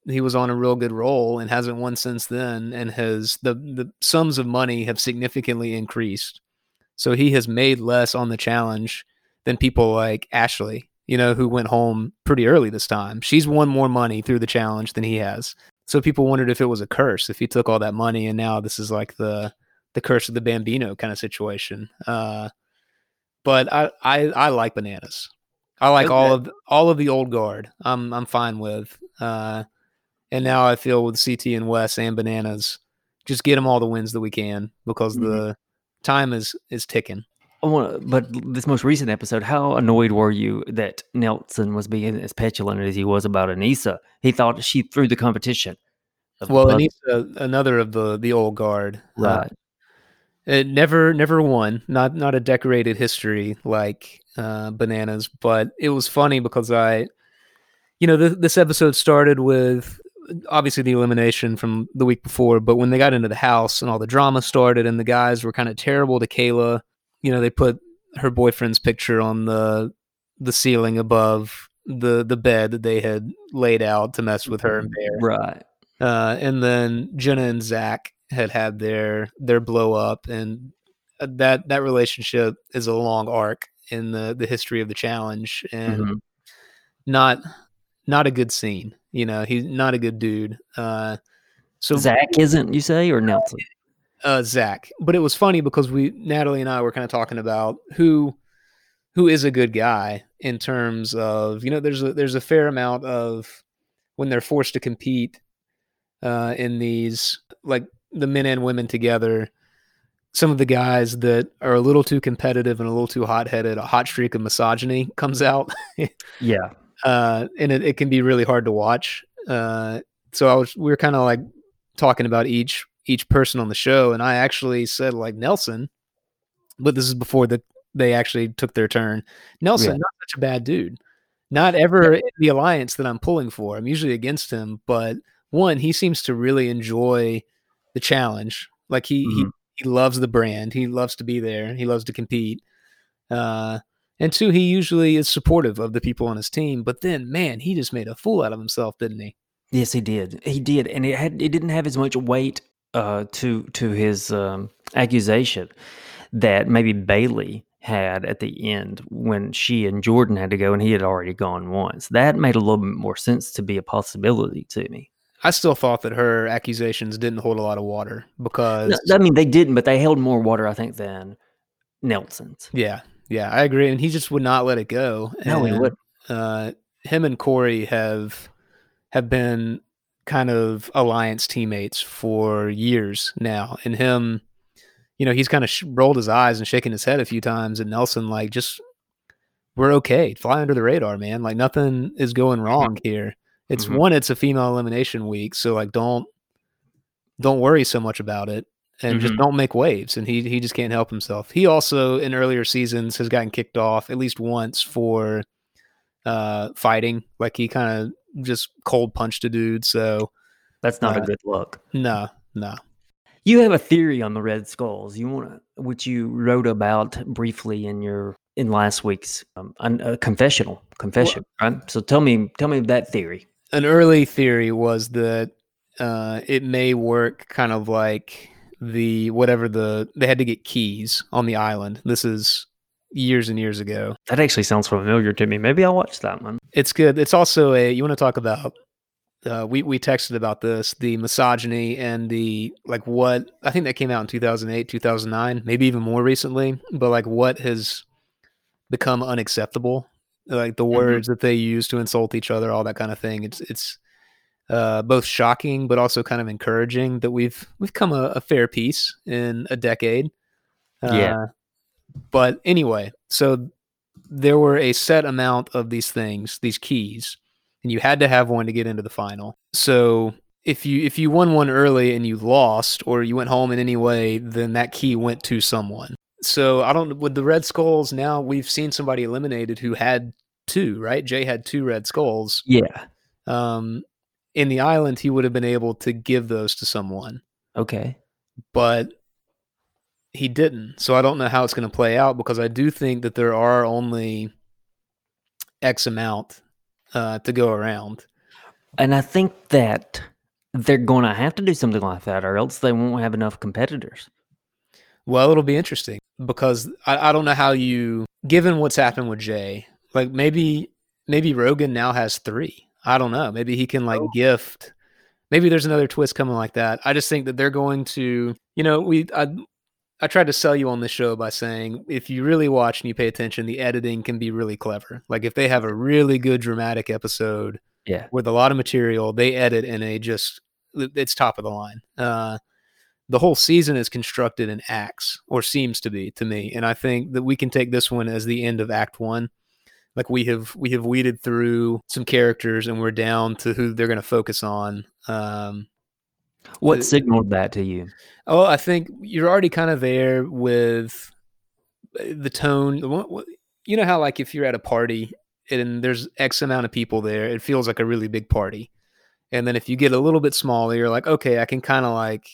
he was on a real good roll and hasn't won since then, and has the the sums of money have significantly increased. So he has made less on the challenge than people like Ashley, you know, who went home pretty early this time. She's won more money through the challenge than he has. So people wondered if it was a curse, if he took all that money and now this is like the the curse of the Bambino kind of situation. Uh, but I, I I like Bananas. I like Okay. all of all of the old guard. I'm I'm fine with. Uh, and now I feel with C T and Wes and Bananas, just get them all the wins that we can because Mhm. the time is is ticking. I want, but this most recent episode, how annoyed were you that Nelson was being as petulant as he was about Anissa? He thought she threw the competition of the Well, puzzle. Anissa, another of the the old guard, uh, Right. it never never won. Not not a decorated history like uh, Bananas, but it was funny because I, you know, th- this episode started with obviously the elimination from the week before, but when they got into the house and all the drama started and the guys were kind of terrible to Kayla, you know, they put her boyfriend's picture on the the ceiling above the the bed that they had laid out to mess with her and Bear. Right. Uh, and then Jenna and Zach had had their their blow up, and that that relationship is a long arc in the the history of the challenge, and hmm not not a good scene. You know, he's not a good dude. Uh, so Zach isn't, you say, or Nelson? uh, Zach, but it was funny because we Natalie and I were kind of talking about who who is a good guy in terms of, you know, there's a there's a fair amount of when they're forced to compete uh, in these, like the men and women together, some of the guys that are a little too competitive and a little too hot-headed, a hot streak of misogyny comes out. Yeah. uh, and it, it can be really hard to watch. Uh, so I was, we were kind of like talking about each each person on the show, and I actually said like Nelson, but this is before the they actually took their turn. Nelson, Yeah. not such a bad dude. Not ever in the alliance that I'm pulling for. I'm usually against him, but one, he seems to really enjoy the challenge. Like he he Mhm. he loves the brand. He loves to be there. He loves to compete. Uh, and two, he usually is supportive of the people on his team. But then, man, he just made a fool out of himself, didn't he? Yes, he did. He did, and it had it didn't have as much weight uh, to to his um, accusation that maybe Bailey had at the end when she and Jordan had to go, and he had already gone once. That made a little bit more sense to be a possibility to me. I still thought that her accusations didn't hold a lot of water because, No, I mean, they didn't, but they held more water, I think, than Nelson's. yeah, yeah, I agree. And he just would not let it go. No, he And wouldn't. uh, him and Corey have have been kind of alliance teammates for years now. And him, you know, he's kind of sh- rolled his eyes and shaken his head a few times. And Nelson, like, just we're okay. Fly under the radar, man. Like nothing is going wrong here. It's Mhm. one, it's a female elimination week, so like don't don't worry so much about it and just Mhm. don't make waves. And he he just can't help himself. He also in earlier seasons has gotten kicked off at least once for uh fighting. Like he kind of just cold punched a dude. So That's not a uh, good look. no, no. You have a theory on the Red Skulls. You want to, which you wrote about briefly in your in last week's um, un, uh, confessional confession, right? So tell me, tell me that theory. An early theory was that uh, it may work kind of like the whatever the they had to get keys on the island. This is years and years ago. That actually sounds familiar to me. Maybe I'll watch that one. It's good. It's also a you want to talk about. Uh, we we texted about this, the misogyny and the like. What I think that came out in two thousand eight, two thousand nine, maybe even more recently. But like, what has become unacceptable? Like the Mhm. words that they use to insult each other, all that kind of thing. It's it's uh, both shocking but also kind of encouraging that we've we've come a, a fair piece in a decade. Yeah. Uh, but anyway, so there were a set amount of these things, these keys, and you had to have one to get into the final. So if you if you won one early and you lost or you went home in any way, then that key went to someone. So I don't with the Red Skulls now we've seen somebody eliminated who had two, right? Jay had two Red Skulls. Yeah. Um, in the island, he would have been able to give those to someone, Okay. but he didn't. So I don't know how it's going to play out because I do think that there are only X amount uh, to go around. And I think that they're going to have to do something like that, or else they won't have enough competitors. Well, it'll be interesting because I, I don't know how you, given what's happened with Jay, like maybe maybe Rogan now has three. I don't know. Maybe he can like oh. gift. Maybe there's another twist coming like that. I just think that they're going to, you know, we I, I tried to sell you on this show by saying if you really watch and you pay attention, the editing can be really clever. Like if they have a really good dramatic episode, yeah, with a lot of material, they edit in a just it's top of the line. Uh, the whole season is constructed in acts, or seems to be to me, and I think that we can take this one as the end of Act One. Like we have we have weeded through some characters, and we're down to who they're going to focus on. Um, what signaled that to you? Oh, I think you're already kind of there with the tone. You know how like if you're at a party and there's X amount of people there, it feels like a really big party. And then if you get a little bit smaller, you're like, okay, I can kind of like,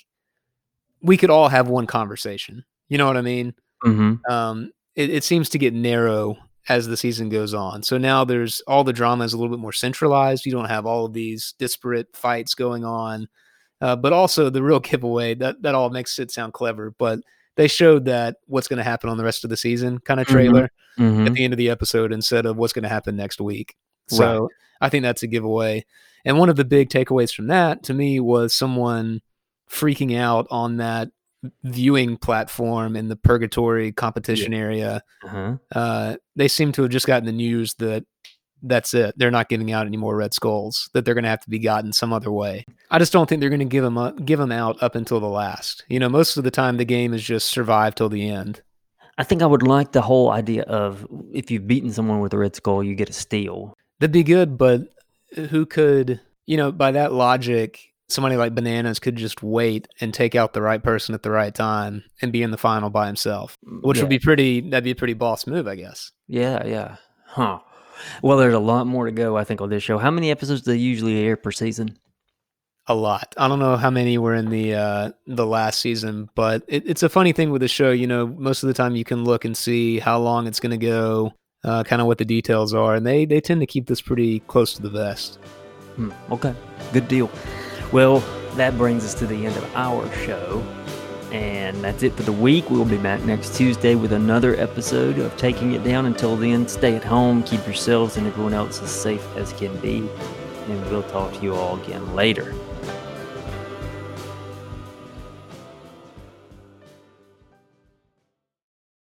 we could all have one conversation. You know what I mean? Mm-hmm. Um, it, it seems to get narrow as the season goes on. So now there's all the drama is a little bit more centralized. You don't have all of these disparate fights going on. Uh, but also the real giveaway, that, that all makes it sound clever, but they showed that what's going to happen on the rest of the season kind of trailer mm-hmm. at the end of the episode instead of what's going to happen next week. So right. I think that's a giveaway. And one of the big takeaways from that to me was someone freaking out on that viewing platform in the purgatory competition yeah. area. Uh-huh. Uh, they seem to have just gotten the news that that's it. They're not giving out any more red skulls, that they're going to have to be gotten some other way. I just don't think they're going to give them up, give them out up until the last. You know, most of the time the game is just survive till the end. I think I would like the whole idea of if you've beaten someone with a red skull, you get a steal. That'd be good, but who could, you know, by that logic, somebody like Bananas could just wait and take out the right person at the right time and be in the final by himself, which yeah. would be pretty, that'd be a pretty boss move, I guess. Yeah, yeah. Huh. Well, there's a lot more to go, I think, on this show. How many episodes do they usually air per season? A lot. I don't know how many were in the uh, the last season, but it, it's a funny thing with the show. You know, most of the time you can look and see how long it's going to go, uh, kind of what the details are, and they, they tend to keep this pretty close to the vest. Hmm, okay, good deal. Well, that brings us to the end of our show, and that's it for the week. We'll be back next Tuesday with another episode of Taking It Down. Until then, stay at home, keep yourselves and everyone else as safe as can be, and we'll talk to you all again later.